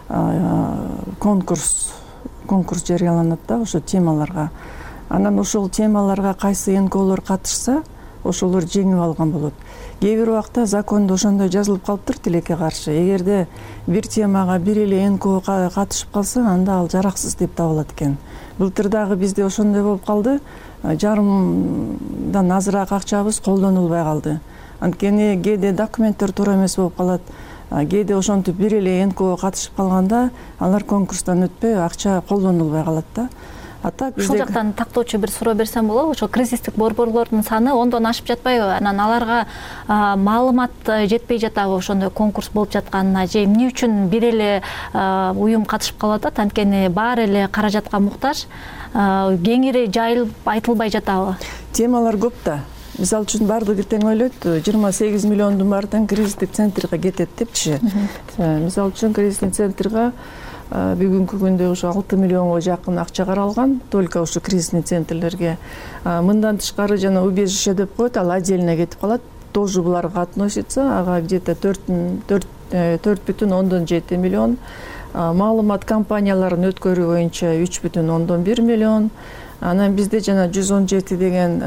конкурс конкурс жарыяланат да ошо темаларга. Анан ошол темаларга кайсы эн ко олор катышса, ошолор жеңип алган болот. Кээ бир убакта закондо ошондой жазылып калыптыр тилекке каршы. Эгерде бир темага бир эле эн ко катышып калса, анда ал жараксыз деп табылат экен. Былтыр дагы бизде ошондой болуп калды. Жарымдан азыраак акчабыз колдонулбай калды. Анткени кээде документтер туура эмес болуп калат. Кээде ошентип бир эле эн ко катышып калганда, алар конкурстан өтпөй, акча колдонулбай калат да. Ушул жактан тактоочу бир суроо берсем болобу? Ошо кризистик борборлордун саны ондон ашып жатпайбы? Анан аларга маалымат жетпей жатабы ошондой конкурс болуп жатканына? Же эмне үчүн бир эле уюм катышып калып атат? Анткени баары эле каражатка муктаж, кеңири жайылып айтылбай жатабы? Темалар көп да. Мисалы үчүн баардыгы тең ойлойт, жыйырма сегиз миллиондун баары тең кризистик центрге кетет депчи. Мисалы үчүн кризистик центрге бүгүнкү күндө ошо алты миллионго жакын акча каралган, только ошо кризисный центрлерге. Мындан тышкары жана убежище деп коет, ал отдельно кетип калат. Тоже буларга относится, ага где-то төрт бүтүн ондон жети миллион. Маалымат компанияларын өткөрүү боюнча үч бүтүн ондон бир миллион. Анан бизде жана жүз он жети деген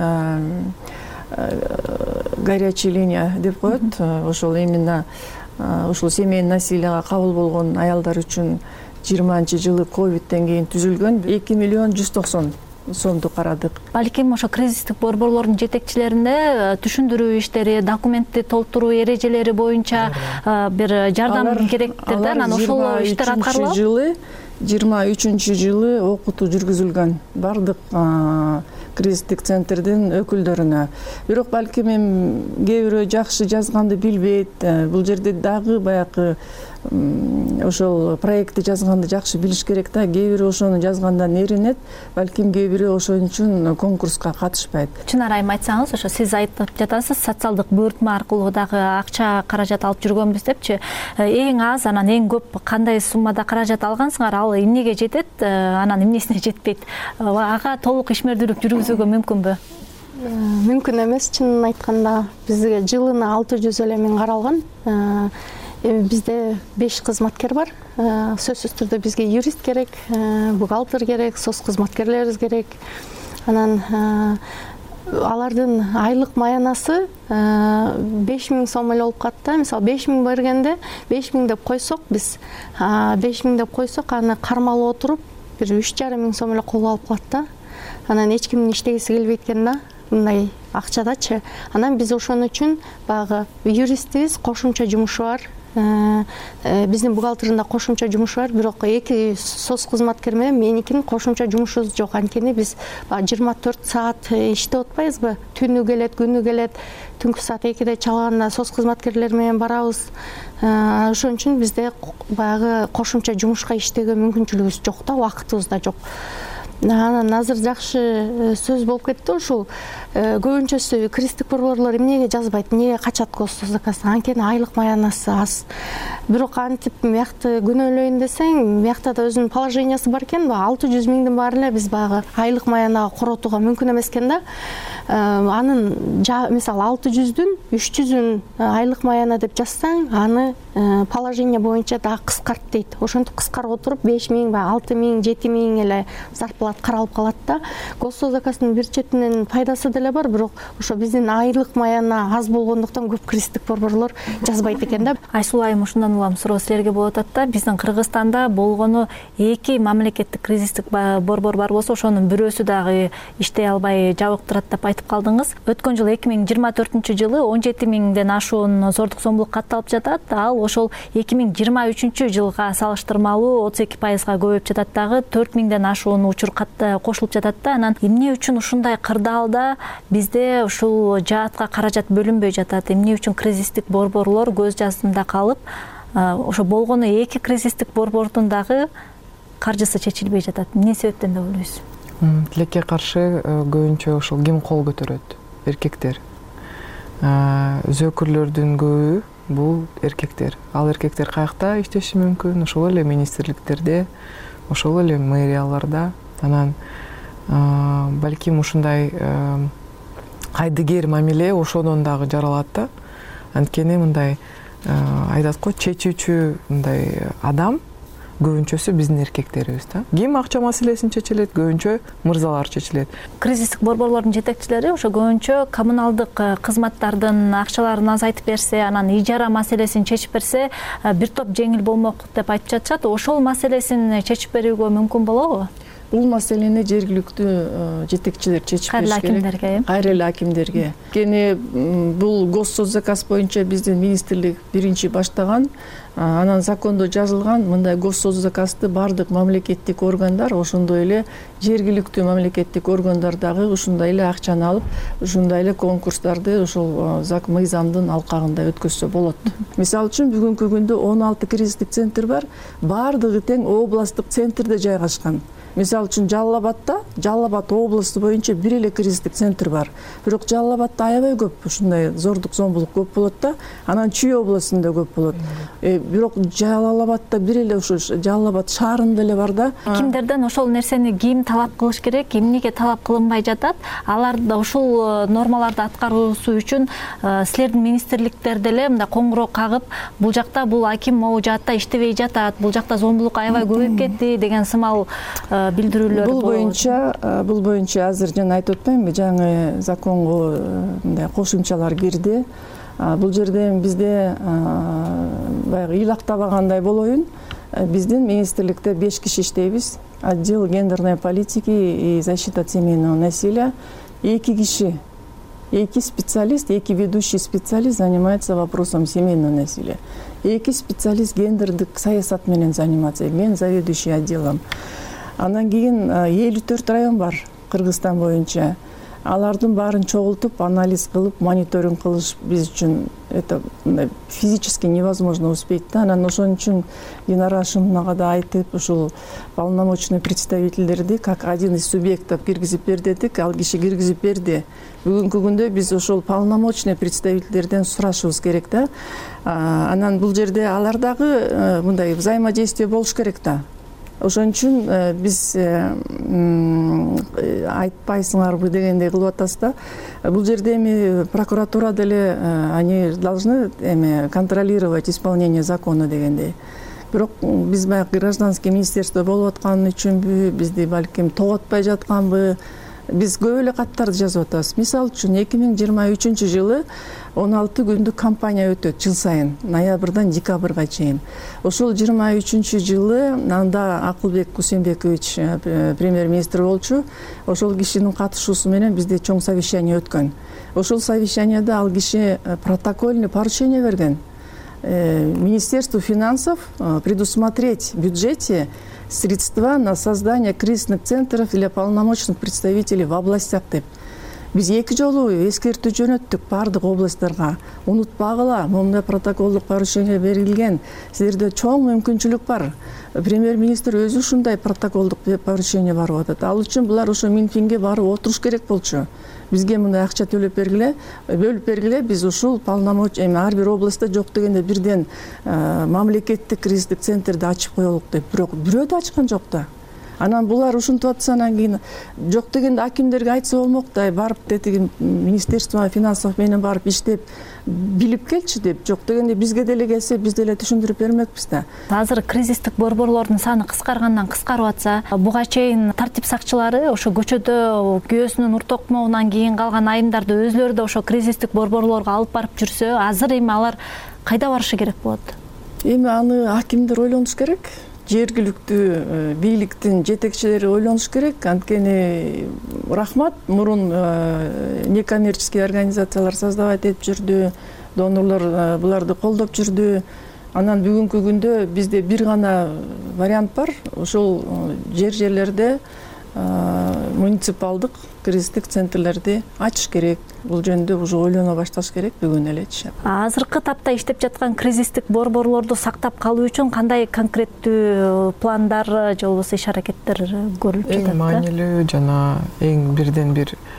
горячая линия деп коет. Ошол именно ушул семейный насилияга кабыл болгон аялдар үчүн жыйырманчы жылы ковидтен кийин түзүлгөн эки миллион жүз токсон сомду карадык. Балким ошо кризистик борборлордун жетекчилеринде түшүндүрүү иштери, документти толтуруу эрежелери боюнча бир жардам керектир да, анан ошол иштер аткарылабы? жылы жыйырма үчүнчү жылы окутуу жүргүзүлгөн бардык кризистик центрдин өкүлдөрүнө. Бирок балким эми кээ бирөө жакшы жазганды билбейт. Бул жерде дагы баягы ошол проектти жазганды жакшы билиш керек да. Кээ бирөө ошону жазгандан эринет, балким кээ бирөө ошон үчүн конкурска катышпайт. Чынар айым айтсаңыз, ошо сиз айтып жатасыз, социалдык буйртма аркылуу дагы акча каражат алып жүргөнбүз депчи. Эң аз, анан эң көп кандай суммада каражат алгансыңар, ал эмнеге жетет, анан эмнесине жетпейт? Ага толук ишмердүүлүк жүргүзүүгө мүмкүнбү? Мүмкүн эмес, чынын айтканда бизге жылына алты жүз эле миң каралган. Бизде беш кызматкер бар. Сөзсүз түрдө бизге юрист керек, бухгалтер керек, соц кызматкерлерибиз керек. Анан алардын айлык маянасы беш миң сом эле болуп калат. Мисалы беш миң бергенде беш миң деп койсок, биз беш миң деп койсок, аны кармалып отуруп бир үч жарым миң сом эле колго алып калат да. Анан эч кимдин иштегиси келбейт экен да, мындай акчадачы. Анан биз ошон үчүн багы юристибиз, кошумча жумушу бар. Биздин бухгалтерында кошумча жумуш бар, бирок эки соц кызматкер менен меникинин кошумча жумушубуз жок. Анткени биз жыйырма төрт саат иштеп атпайбызбы? Түнү келет, күнү келет. Түнкү саат экиде чалганда соц кызматкерлер менен барабыз. Ошон үчүн бизде баягы кошумча жумушка иштөөгө мүмкүнчүлүгүбүз жок да, убактыбыз да жок. Анан азыр жакшы сөз болуп кетти. Ушул көбүнчөсү кризистик борборлор эмнеге жазбайт, эмнеге качат госзаказдан? Анткени айлык маянасы аз. Бирок антип биякты күнөөлөйүн десең, биякта да өзүнүн положениясы бар экен. алты жүз миңдин баары эле биз баягы айлык маянага коротууга мүмкүн эмес экен да. Анын мисалы алты жүздүн үч жүзүн айлык маяна деп жазсаң, аны положение боюнча дагы кыскарт дейт. Ошентип кыскарып отуруп беш миң, алты миң, жети миң эле зарплата каралып калат да. Госзаказдын бир четинен пайдасы деле бар, бирок ошо биздин айлык маяна аз болгондуктан көп кризистик борборлор жазбайт экен да. Айсулуу айым, ушундан улам суроо силерге болуп атат да. Биздин Кыргызстанда болгону эки мамлекеттик кризистик борбор бар болсо, ошонун бирөөсү дагы иштей албай жабык турат деп айтып калдыңыз. Өткөн жылы эки миң жыйырма төртүнчү жылы он жети миңден ашуун зордук зомбулук катталып жатат. Ал ошол эки миң жыйырма үчүнчү жылга салыштырмалуу отуз эки пайызга көбөйүп жатат дагы, төрт миңден ашуун учур кошулуп жатат да. Анан эмне үчүн ушундай кырдаалда бизде ушул жаатка каражат бөлүнбөй жатат? Эмне үчүн кризистик борборлор көз жаздында калып, ошо болгону эки кризистик борбордун дагы каржысы чечилбей жатат? Эмне себептен деп ойлойсуз? Тилекке каршы көбүнчө ушул ким кол көтөрөт? эркектер. Зөкүрлөрдүн көбү бул эркектер. Ал эркектер каякта иштеши мүмкүн? Ошол эле министрликтерде, ошол эле мэрияларда. Анан балким ушундай кайдыгер мамиле ошодон дагы жаралат да. Анткени мындай айтат го, чечүүчү мындай адам көбүнчөсү биздин эркектерибиз да. Ким акча маселесин чечилет, көбүнчө мырзалар чечилет. Кризистик борборлордун жетекчилери ошо көбүнчө коммуналдык кызматтардын акчаларын азайтып берсе, анан ижара маселесин чечип берсе, бир топ жеңил болмок деп айтып жатышат. Ошол маселесин чечип берүүгө мүмкүн болобу? Бул маселени жергиликтүү жетекчилер чечип бериш керек. Кайрылы акимдерге. Кайрылы акимдерге. Кени бул госсоцзаказ боюнча биздин министрлик биринчи баштаган, анан закондо жазылган мындай госсоцзаказды бардык мамлекеттик органдар, ошондой эле жергиликтүү мамлекеттик органдар дагы ушундай эле акчаны алып, ушундай эле конкурстарды ошол мыйзамдын алкагында өткөзсө болот. Мисалы үчүн бүгүнкү күндө он алты кризистик центр бар, бардыгы тең областтык центрде жайгашкан. Мисалы үчүн Жалал Абадта, Жалал Абад областы боюнча бир эле кризистик центр бар. Бирок Жалал Абадта аябай көп, ушундай зордук зомбулук көп болот да, анан Чүй областында көп болот. Бирок Жалал Абадта бир эле ушу Жалал Абад шаарында эле бар да. Кимдерден ошол нерсени ким талап кылыш керек, эмнеге талап кылынбай жатат? Алар да ушул нормаларды аткаруусу үчүн силердин министрликтерде эле мындай коңгуроо кагып, бул жакта бул аким могу жаатта иштебей жатат, бул жакта зомбулук аябай көбөйүп кетти деген сымал билдирүүлөр бул боюнча бул боюнча азыр жана айтып атпаймынбы, жаңы законго мындай кошумчалар кирди. Бул жерде бизде баягы ыйлактабагандай болоюн, биздин министрликте беш киши иштейбиз. Отдел гендерной политики и защиты от семейного насилия. Эки киши, эки специалист, эки ведущий специалист занимается вопросом семейного насилия. Эки специалист гендердик саясат менен занимается. Мен заведующий отделом. Анан кийин элүү төрт район бар Кыргызстан боюнча. Алардын баарын чогултуп, анализ кылып, мониторинг кылыш биз үчүн это физически невозможно успеть да. Анан ошон үчүн Динара Ашимовнага да айтып, ушул полномочный представительдерди как один из субъектов киргизип бер дедик, ал киши киргизип берди. Бүгүнкү күндө биз ошол полномочный представительдерден сурашыбыз керек да. Анан бул жерде алар дагы мындай взаимодействие болуш керек да. Ошон үчүн биз айтпайсыңарбы дегендей кылып атасыз да. Бул жерде эми прокуратура деле они должны эми контролировать исполнение закона дегендей. Бирок биз баягы гражданский министерство болуп аткан үчүнбү, бизди балким тоготпой жатканбы, биз көп эле каттарды жазып атабыз. Мисалы үчүн эки миң жыйырма үчүнчү жылы он алты күндүк кампания өтөт жыл сайын, ноябрдан декабрга чейин. Ошол жыйырма үчүнчү жылы анда Акылбек Кусенбекович премьер-министр болчу. Ошол кишинин катышуусу менен бизде чоң совещание өткөн. Ошол совещанияда ал киши протокольный поручение берген. Министерству финансов предусмотреть в бюджете средства на создание кризисных центров для полномочных представителей в областях деп. Биз эки жолу эскертүү жөнөттүк бардык областтарга. Унутпагыла, момундай протоколдук поручение берилген. Силерде чоң мүмкүнчүлүк бар. Премьер-министр өзү ушундай протоколдук поручение барып атат. Ал үчүн булар ошо Минфинге барып отуруш керек болчу. Бизге мындай акча төлөп бергиле, бөлүп бергиле, биз ушул полномочия эми ар бир областта жок дегенде бирден мамлекеттик кризистик центрди ачып коелук деп. Бирок бирөө да ачкан жок да. Анан булар ушинтип атса, анан кийин жок дегенде акимдерге айтса болмок да, барып тетиги министерство финансов менен барып иштеп билип келчи деп. Жок дегенде бизге деле келсе, биз деле түшүндүрүп бермекпиз да. Азыр кризистик борборлордун саны кыскаргандан кыскарып атса, буга чейин тартип сакчылары ошо көчөдө күйөөсүнүн уртокмоунан кийин калган айымдарды өзлөрү да ошо кризистик борборлорго алып барып жүрсө, азыр эми алар кайда барышы керек болот? Эми аны акимдер ойлонуш керек. Жергиликтүү бийликтин жетекчилери ойлонуш керек. Анткени рахмат, мурун некоммерческий организациялар создавать этип жүрдү, донорлор буларды колдоп жүрдү. Анан бүгүнкү күндө бизде бир гана вариант бар. Ошол жер жерлерде муниципалдык кризистик центрлерди ачыш керек. Бул жөнүндө уже ойлоно башташ керек бүгүн элечи. Азыркы тапта иштеп жаткан кризистик борборлорду сактап калуу үчүн кандай конкреттүү пландар же болбосо иш-аракеттер көрүлүп жатат? Эң маанилүү жана эң бирден бир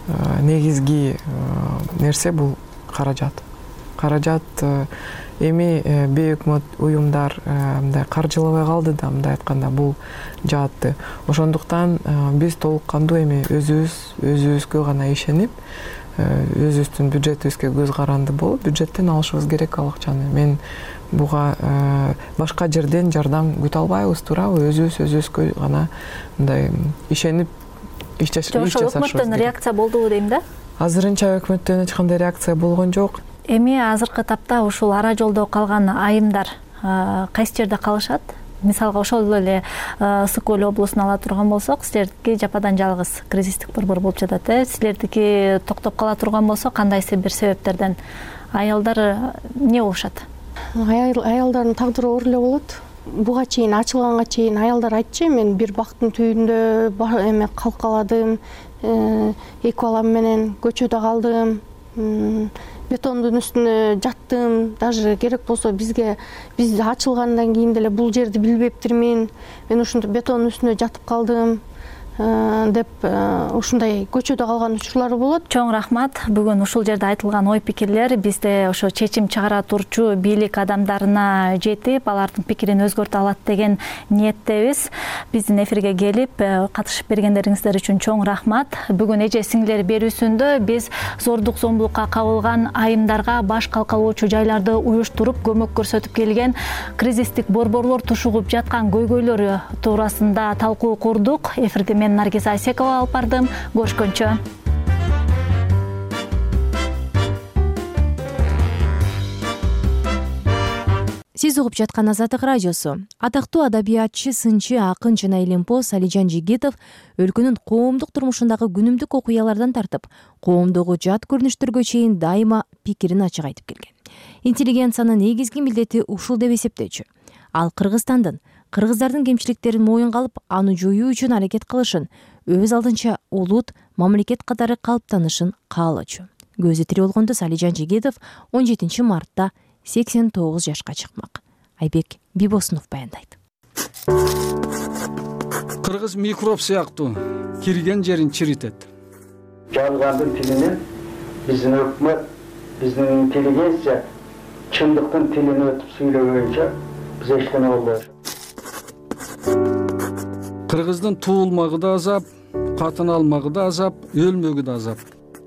негизги нерсе бул каражат. Каражат эми бейөкмөт уюмдар мындай каржылабай калды да, мындай айтканда бул жаатты. Ошондуктан биз толук кандуу эми өзүбүз өзүбүзгө гана ишенип, өзүбүздүн бюджетибизге көз каранды болуп, бюджеттен алышыбыз керек ал акчаны. Мен буга башка жерден жардам күтө албайбыз, туурабы? Өзүбүз өзүбүзгө гана мындай ишенип иш жасашыбыз керек. Өкмөттөн реакция болдубу дейм да? Азырынча өкмөттөн эч кандай реакция болгон жок. Эми азыркы тапта ушул ара жолдо калган айымдар кайсы жерде калышат? Мисалга ошол эле Ысык Көл облусун ала турган болсок, силердики жападан жалгыз кризистик борбор болуп жатат, э? Силердики токтоп кала турган болсо, кандайсы бир себептерден аялдар эмне болушат? Аялдардын тагдыры оор эле болот. Буга чейин ачылганга чейин аялдар айтчу, мен бир бактын түбүндө эме калкаладым, эки балам менен көчөдө калдым, бетондун үстүнө жаттым, даже керек болсо бизге биз ачылгандан кийин деле бул жерди билбептирмин, мен ушунтип бетондун үстүнө жатып калдым деп ушундай көчөдө калган учурлар болот. Чоң рахмат. Бүгүн ушул жерде айтылган ой пикирлер бизде ошо чечим чыгара турчу бийлик адамдарына жетип, алардын пикирин өзгөртө алат деген ниеттебиз. Биздин эфирге келип катышып бергендериңиздер үчүн чоң рахмат. Бүгүн эже сиңдилер берүүсүндө биз зордук зомбулукка кабылган айымдарга баш калкалоочу жайларды уюштуруп көмөк көрсөтүп келген кризистик борборлор тушугуп жаткан көйгөйлөр туурасында талкуу курдук. Эфирди мен Наргиз Айсекова алып бардым. Көрүшкөнчө. Сиз угуп жаткан Азаттык радиосу. Атактуу адабиятчы, сынчы, акын жана илимпоз Алижан Жигитов өлкөнүн коомдук турмушундагы күнүмдүк окуялардан тартып, коомдогу жат көрүнүштөргө чейин дайыма пикирин ачык айтып келген. Интеллигенциянын негизги милдети ушул деп эсептечү. Ал Кыргызстандын, кыргыздардын кемчиликтерин моюнга алып, аны жоюу үчүн аракет кылышын, өз алдынча улут, мамлекет катары калыптанышын каалоочу. Көзү тирүү болгондо Алижан Жигитов он жетинчи мартта сексен тогуз жашка чыкмак. Айбек Бибосунов баяндайт. Кыргыз микроб сыяктуу кирген жерин чиритет. Жалгандын тилинен биздин өкмөт, биздин интеллигенция чындыктын тилин өтүп сүйлөгөнчө биз эчтене болбойт. Кыргыздын туулмагы да азап, катын алмагы да азап, өлмөгү да азап.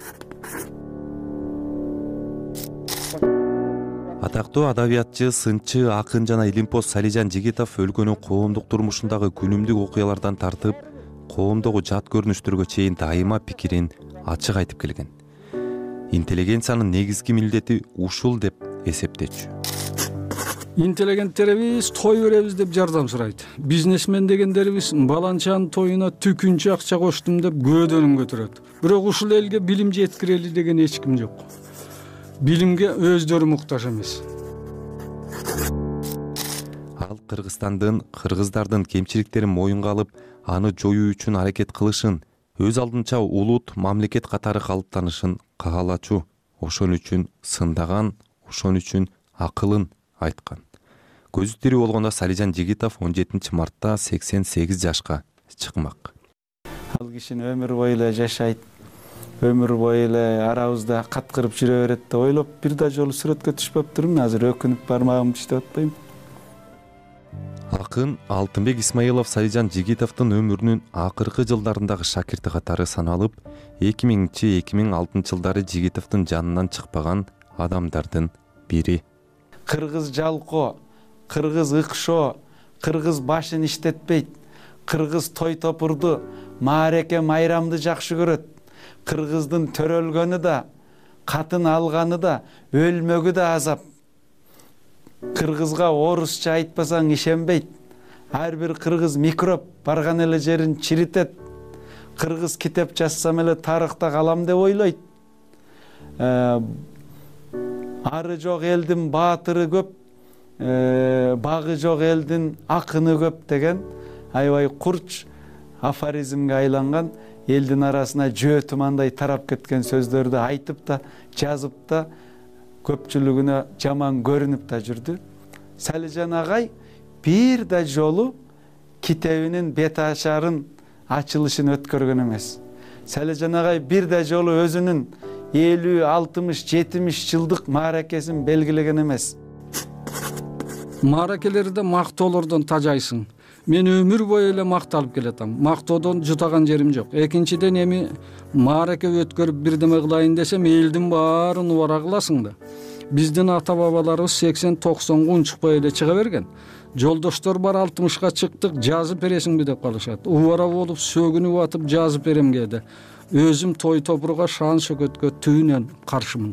Атактуу адабиятчы, сынчы, акын жана илимпоз Алижан Жигитов өлкөнүн коомдук турмушундагы күнүмдүк окуялардан тартып, коомдогу жат көрүнүштөргө чейин дайыма пикирин ачык айтып келген. Интеллигенциянын негизги милдети ушул деп эсептечү. Интеллигенттерибиз той беребиз деп жардам сурайт. Бизнесмен дегендерибиз баланчанын тоюна түкүнчү акча коштум деп көөдөнүн көтөрөт. Бирок ушул элге билим жеткирели деген эч ким жок. Билимге өздөрү муктаж эмес. Ал Кыргызстандын, кыргыздардын кемчиликтерин моюнга алып, аны жоюу үчүн аракет кылышын, өз алдынча улут, мамлекет катары калыптанышын каалачу. Ошон үчүн сындаган, ошон үчүн акылын айткан. Көзү тирүү болгондо Алижан Жигитов он жетинчи мартта сексен сегиз жашка чыкмак. Ал кишини өмүр бою эле жашайт, өмүр бою эле арабызда каткырып жүрө берет деп ойлоп, бир да жолу сүрөткө түшпөптүрмүн. Азыр өкүнүп бармагымды иштеп атпайм. Акын Алтынбек Исмаилов Алижан Жигитовдун өмүрүнүн акыркы жылдарындагы шакирти катары саналып, эки миңинчи эки миң алтынчы жылдары Жигитовдун жанынан чыкпаган адамдардын бири. Кыргыз жалко, кыргыз ыкшоо, кыргыз башын иштетпейт, кыргыз той топурду, маареке майрамды жакшы көрөт. Кыргыздын төрөлгөнү да, катын алганы да, өлмөгү да азап. Кыргызга орусча айтпасаң ишенбейт. Ар бир кыргыз микроб барган эле жерин чиритет. Кыргыз китеп жазсам эле тарыхта калам деп ойлойт. Ары жок элдин баатыры көп, багы жок элдин акыны көп деген аябай курч афоризмге айланган, элдин арасына жөө тумандай тарап кеткен сөздөрдү айтып да, жазып да, көпчүлүгүнө жаман көрүнүп да жүрдү. Алижан агай бир да жолу китебинин бет ашарын ачылышын өткөргөн эмес. Салижан агай бир да жолу өзүнүн элүү алтымыш жетимиш жылдык мааракесин белгилеген эмес. Мааракелерде мактоолордон тажайсың. Мен өмүр бою эле макталып келатам. Мактоодон жутаган жерим жок. Экинчиден эми маараке өткөрүп бирдеме кылайын десем, элдин баарын убара кыласың да. Биздин ата бабаларыбыз сексен токсонго унчукпай эле чыга берген. Жолдоштор бар алтымышка чыктык, жазып бересиңби деп калышат. Убара болуп сөгүнүп атып жазып берем кээде. Өзүм той топурга, шан шөкөткө түбүнөн каршымын.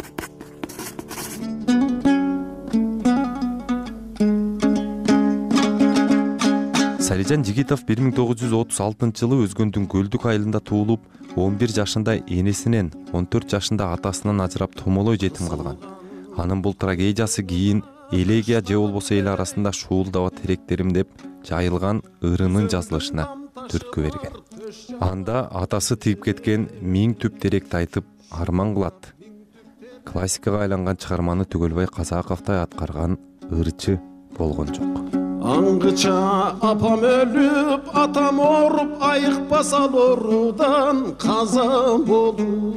Салижан Жигитов бир миң тогуз жүз отуз алтынчы жылы Өзгөндүн Көлдүк айылында туулуп, он бир жашында энесинен, он төрт жашында атасынан ажырап томолой жетим калган. Анын бул трагедиясы кийин элегия же болбосо эл арасында шуулдаба теректерим деп жайылган ырынын жазылышына түрткү берген. Анда атасы тигип кеткен миң түп теректи айтып арман кылат. Классикага айланган чыгарманы Түгөлбай Казаковдой аткарган ырчы болгон жок. Аңгыча апам өлүп, атам оруп, айыкпаса орудан каза болуп.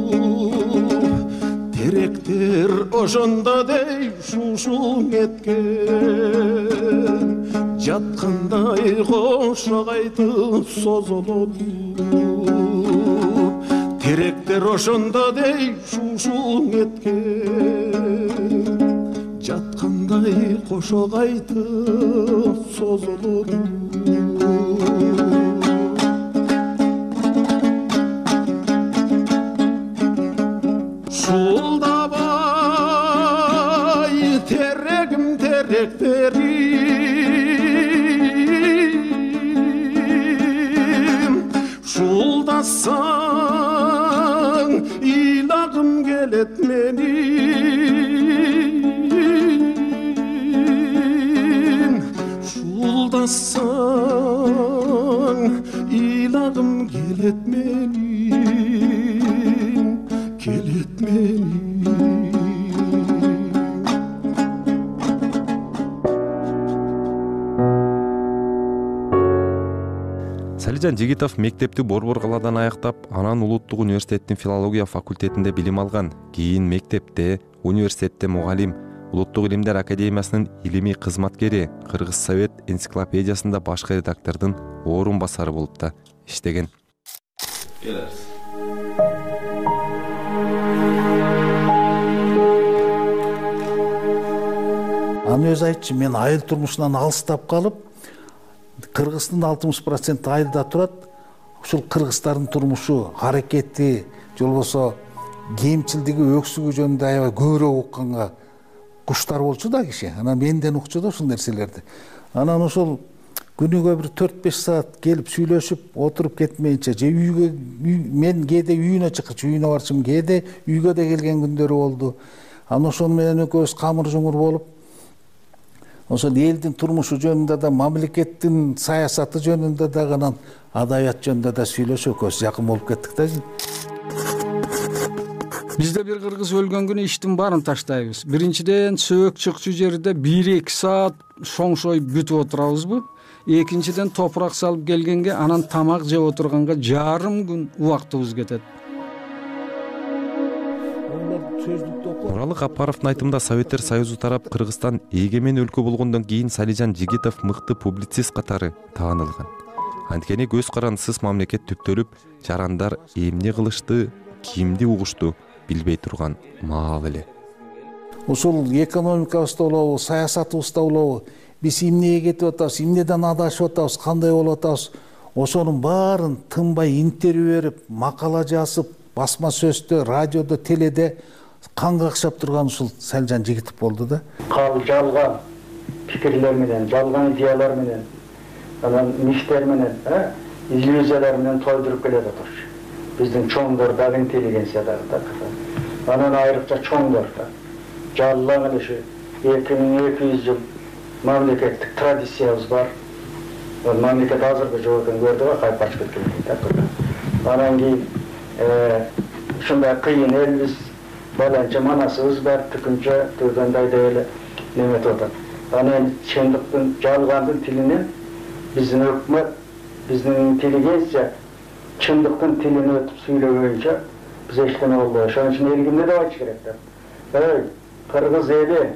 Теректер ошондо дей шушуң эткен, жаткандай кошо кайтып созолот. Теректер ошондо дей шушуң эткен, жаткандай кошо кайтып созулур. Шуулдабай терегим теректерим, шуулдасаң ыйлагым келет менин. Шуулдасаң ыйлагым келет менин, келет менин. Салижан Жигитов мектепти Борбор калаадан аяктап, анан Улуттук университеттин филология факультетинде билим алган. Кийин мектепте, университетте мугалим, Улуттук илимдер академиясынын илимий кызматкери, Кыргыз Совет энциклопедиясында башкы редактордун орун басары болуп да иштеген. Аны өзү айтчы, мен айыл турмушунан алыстап калып, Кыргыздын алтымыш проценти айылда турат. Ушул кыргыздардын турмушу, аракети, же болбосо кемчилдиги, өксүгү жөнүндө аябай көбүрөөк укканга куштар болчу да киши. Анан менден укчу да ушул нерселерди. Анан ошол күнүгө бир төрт беш саат келип сүйлөшүп, отуруп кетмейинче, же үйгө, мен кээде үйүнө чыкчу, үйүнө барчумун, кээде үйгө да келген күндөрү болду. Анан ошол менен экөөбүз камыр жумур болуп, ошол элдин турмушу жөнүндө да, мамлекеттин саясаты жөнүндө да, анан адабият жөнүндө да сүйлөшүп, экөөбүз жакын болуп кеттик да. Бизде бир кыргыз өлгөн күнү иштин баарын таштайбыз. Биринчиден сөөк чыкчу жерде бир эки саат шоңшой бүтүп отурабызбы? Экинчиден топурак салып келгенге, анан тамак жеп отурганга жарым күн убактыбыз кетет. Нуралы Капаровдун айтымында Советтер Союзу тарап Кыргызстан эгемен өлкө болгондон кийин Салижан Жигитов мыкты публицист катары таанылган. Анткени көз карандысыз мамлекет түптөлүп, жарандар эмне кылышты, кимди угушту билбей турган маал эле. Ушул экономикабызда болобу, саясатыбызда болобу, биз эмнеге кетип атабыз, эмнеден адашып атабыз, кандай болуп атабыз, ошонун баарын тынбай интервью берип, макала жазып, басма сөздө, радиодо, теледе кан какшап турган ушул Салижан Жигитов болду да. Кал жалган пикирлер менен, жалган идеялар менен, анан мифтер менен, иллюзиялар менен тойдуруп келе жатыр. Биздин чоңдор дагы интеллигенциядагы да. Анан айрыкча чоңдор да. Жалган эле эки миң эки жүз жыл мамлекеттик традициябыз бар. Мамлекет азыркы жок экен көрдүбү, кайып качып кеткен да. Анан кийин ушундай кыйын элбиз, баланча манасыбыз бар, түкүнчө түргөндөй деп эле неметип атат. Анан чындыктын, жалгандын тилинен биздин өкмөт, биздин интеллигенция чындыктын тилин өтүп сүйлөгөнчө биз эчтеме болбойт. Ошон үчүн элгимде деп айтыш керек да. Эй, кыргыз эли,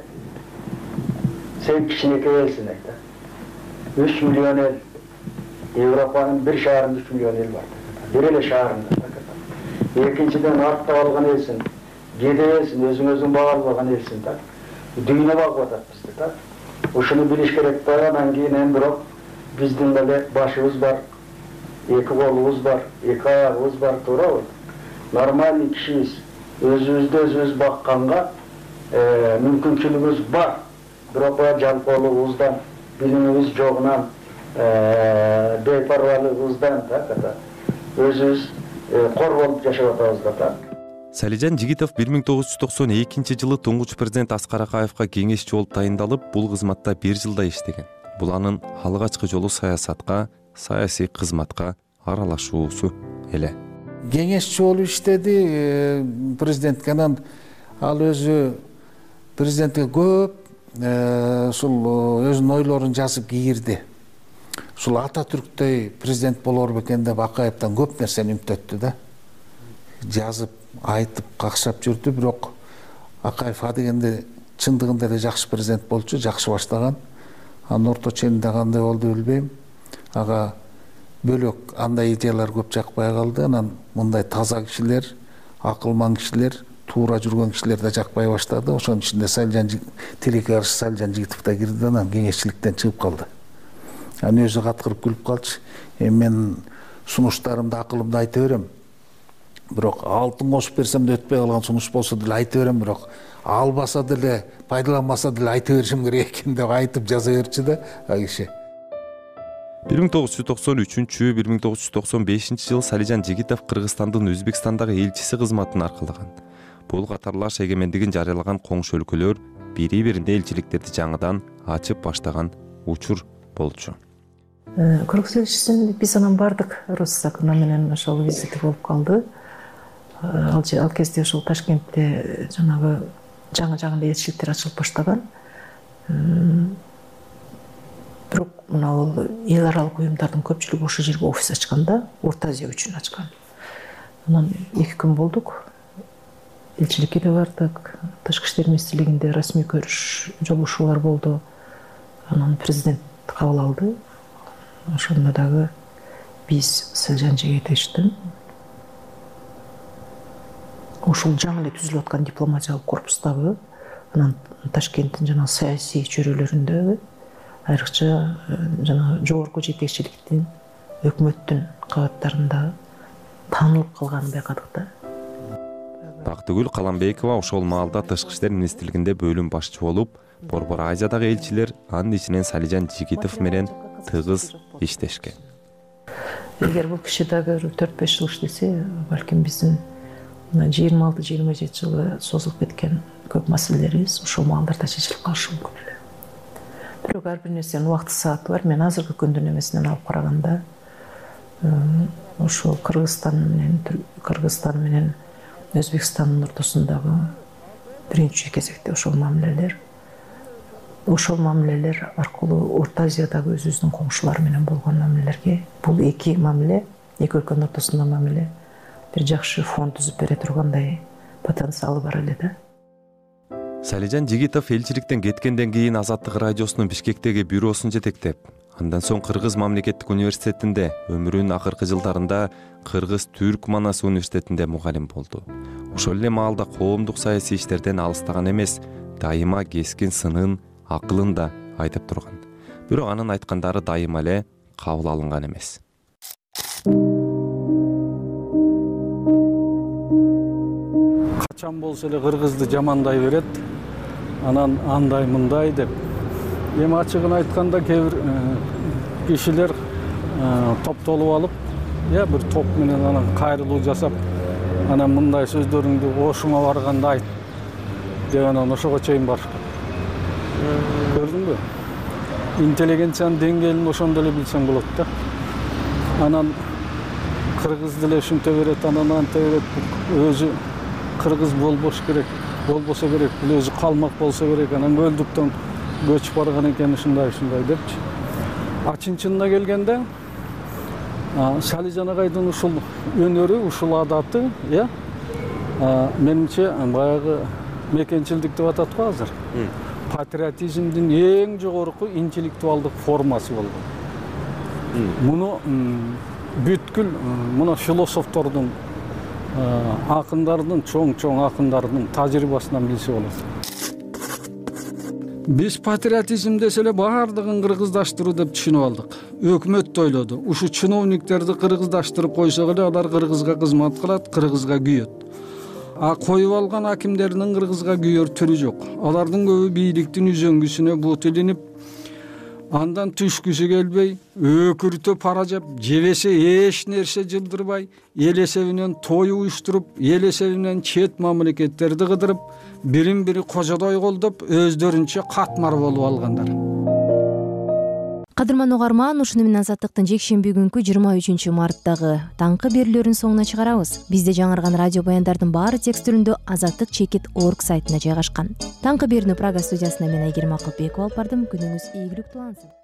сен кичинекей элсиң да. үч миллион эл. Европанын бир шаарында үч миллион эл бар. Бир эле шаарында. Экинчиден артта калган элсиң, кедей элсиң, өзүң өзүң багалбаган элсиң да. Дүйнө багып атат бизди да. Ушуну билиш керек да. Анан кийин эми бирок биздин деле башыбыз бар, эки колубуз бар, эки аягыбыз бар, туурабы? Нормальный кишибиз, өзүбүздү өзүбүз бакканга мүмкүнчүлүгүбүз бар. Бирок жалпоолугубуздан, билимибиз жогунан, бейпарвалыгыбыздан да өзүбүз кор болуп жашап атабыз да. Салижан Жигитов бир миң тогуз жүз токсон экинчи жылы туңгуч президент Аскар Акаевка кеңешчи болуп тайындалып, бул кызматта бир жылда иштеген. Бул анын алгачкы жолу саясатка, саясий кызматка аралашуусу эле. Кеңешчи болуп иштеди президентке, анан ал өзү президентке көп ушул өзүнүн ойлорун жазып кийирди. Ушул Ататүрктөй президент болор бекен деп Акаевтан көп нерсени үмүттөттү да. Жазып, айтып, какшап жүрдү, бирок Акаев адегенде чындыгында эле жакшы президент болчу, жакшы баштаган. Анын орто ченинде кандай болду билбейм. Ага бөлөк андай идеялар көп жакпай калды. Анан мындай таза кишилер, акылман кишилер, туура жүргөн кишилер да жакпай баштады. Ошонун ичинде Салижан тилекке каршы Салижан Жигитов да кирди, анан кеңешчиликтен чыгып калды. Анан өзү каткырып күлүп калчу. Эми мен сунуштарымды, акылымды айта берем. Бирок алтын кошуп берсем да өтпөй калган сунуш болсо деле айта берем, бирок албаса деле, пайдаланбаса деле айта беришим керек экен деп айтып жаза берчү да ал киши. бир миң тогуз жүз токсон үчүнчү бир миң тогуз жүз токсон бешинчи жылы Салижан Жигитов Кыргызстандын Өзбекстандагы элчиси кызматын аркалаган. Бул катарлаш эгемендигин жарыялаган коңшу өлкөлөр бири-бирине элчиликтерди жаңыдан ачып баштаган учур болчу. Кыргыз элчисин биз анан бардык Россакына менен ошол визити болуп калды. Ал ал кезде ошол Ташкентте жанагы жаңы-жаңы элчиликтер ачылып баштаган. Бирок мына эл аралык уюмдардын көпчүлүгү ошол жерге офис ачкан да, Орто Азия үчүн ачкан. Анан эки күн болдук. Элчиликке да бардык, Тышкы иштер министрлигинде расмий көрүш, жолугушуулар болду. Анан президент кабыл алды. Ошондо дагы биз Салижан Жигитовичтин ошол жаңы эле түзүлүп аткан дипломатиялык корпустагы, анан Ташкенттин жана саясий чөйрөлөрүндөгү, айрыкча жана жогорку жетекчиликтин, өкмөттүн кабаттарында таанылып калганын байкадык да. Бактыгүл Каламбекова ошол маалда Тышкы иштер министрлигинде бөлүм башчы болуп, Борбор Азиядагы элчилер анын ичинен Салижан Жигитов менен тыгыз иштешкен. Эгер бул киши дагы төрт беш жыл иштесе, балким биздин жыйырма алты жыйырма жети жылы созулуп кеткен көп маселелерибиз ошол маалдарда чечилип калышы мүмкүн эле. Бирок ар бир нерсенин убакыт сааты бар. Мен азыркы күндүн эмесинен алып караганда, ошол Кыргызстан менен Кыргызстан менен Өзбекстандын ортосундагы биринчи кезекте ошол мамилелер, ошол мамилелер аркылуу Орто Азиядагы өзүбүздүн коңшулар менен болгон мамилелерге, бул эки мамиле, эки өлкөнүн ортосундагы мамиле бир жакшы фон түзүп бере тургандай потенциалы бар эле да. Салижан Жигитов элчиликтен кеткенден кийин Азаттык радиосунун Бишкектеги бюросун жетектеп, андан соң Кыргыз мамлекеттик университетинде, өмүрүнүн акыркы жылдарында Кыргыз-Түрк Манас университетинде мугалим болду. Ошол эле маалда коомдук саясий иштерден алыстаган эмес, дайыма кескин сынын, акылын да айтып турган. Бирок анын айткандары дайыма эле кабыл алынган эмес. Качан болсо эле кыргызды жамандай берет, анан андай мындай деп. Эми ачыгын айтканда кээ бир кишилер топтолуп алып, я бир топ менен анан кайрылуу жасап, анан мындай сөздөрүңдү ошуңа барганда айт деп анан ошого чейин барышкан. Көрдүңбү? Интеллигенциянын деңгээлин ошондо эле билсең болот да. Анан кыргыз деле ушинте берет, анан анте берет, өзү кыргыз болбош керек, болбосо керек, бул өзү калмак болсо керек, анан көлдүктөн көчүп барган экен ушундай ушундай депчи. А чын-чынына келгенде Салижан агайдын ушул өнөрү, ушул адаты, э, менимче баягы мекенчилдик деп атат го азыр. Патриотизмдин эң жогорку интеллектуалдык формасы болгон. Муну бүткүл мына философтордун, акындардын, чоң-чоң акындардын тажрыйбасынан билсе болот. Биз патриотизм десе эле баардыгын кыргыздаштыруу деп түшүнүп алдык. Өкмөт да ойлоду. Ушу чиновниктерди кыргыздаштырып койсок эле алар кыргызга кызмат кылат, кыргызга күйөт. А коюп алган акимдердин кыргызга күйөр түрү жок. Алардын көбү бийликтин үзөңгүсүнө бут илинип, андан түшкүсү келбей, өкүртө пара жеп, жебесе эч нерсе жылдырбай, эл эсебинен той уюштуруп, эл эсебинен чет мамлекеттерди кыдырып, бирин бири кожодой колдоп, өздөрүнчө катмар болуп алгандар. Кадырман угарман, ушуну менен Азаттыктын жекшемби күнкү жыйырма үчүнчү марттагы таңкы берүүлөрүнүн соңуна чыгарабыз. Бизде жаңырган радио баяндардын баары текст түрүндө азаттык чекит орг сайтына жайгашкан. Таңкы берүүнү Прага студиясына мен Айгерим Акылбекова алып бардым. Күнүңүз ийгиликтүү улансын.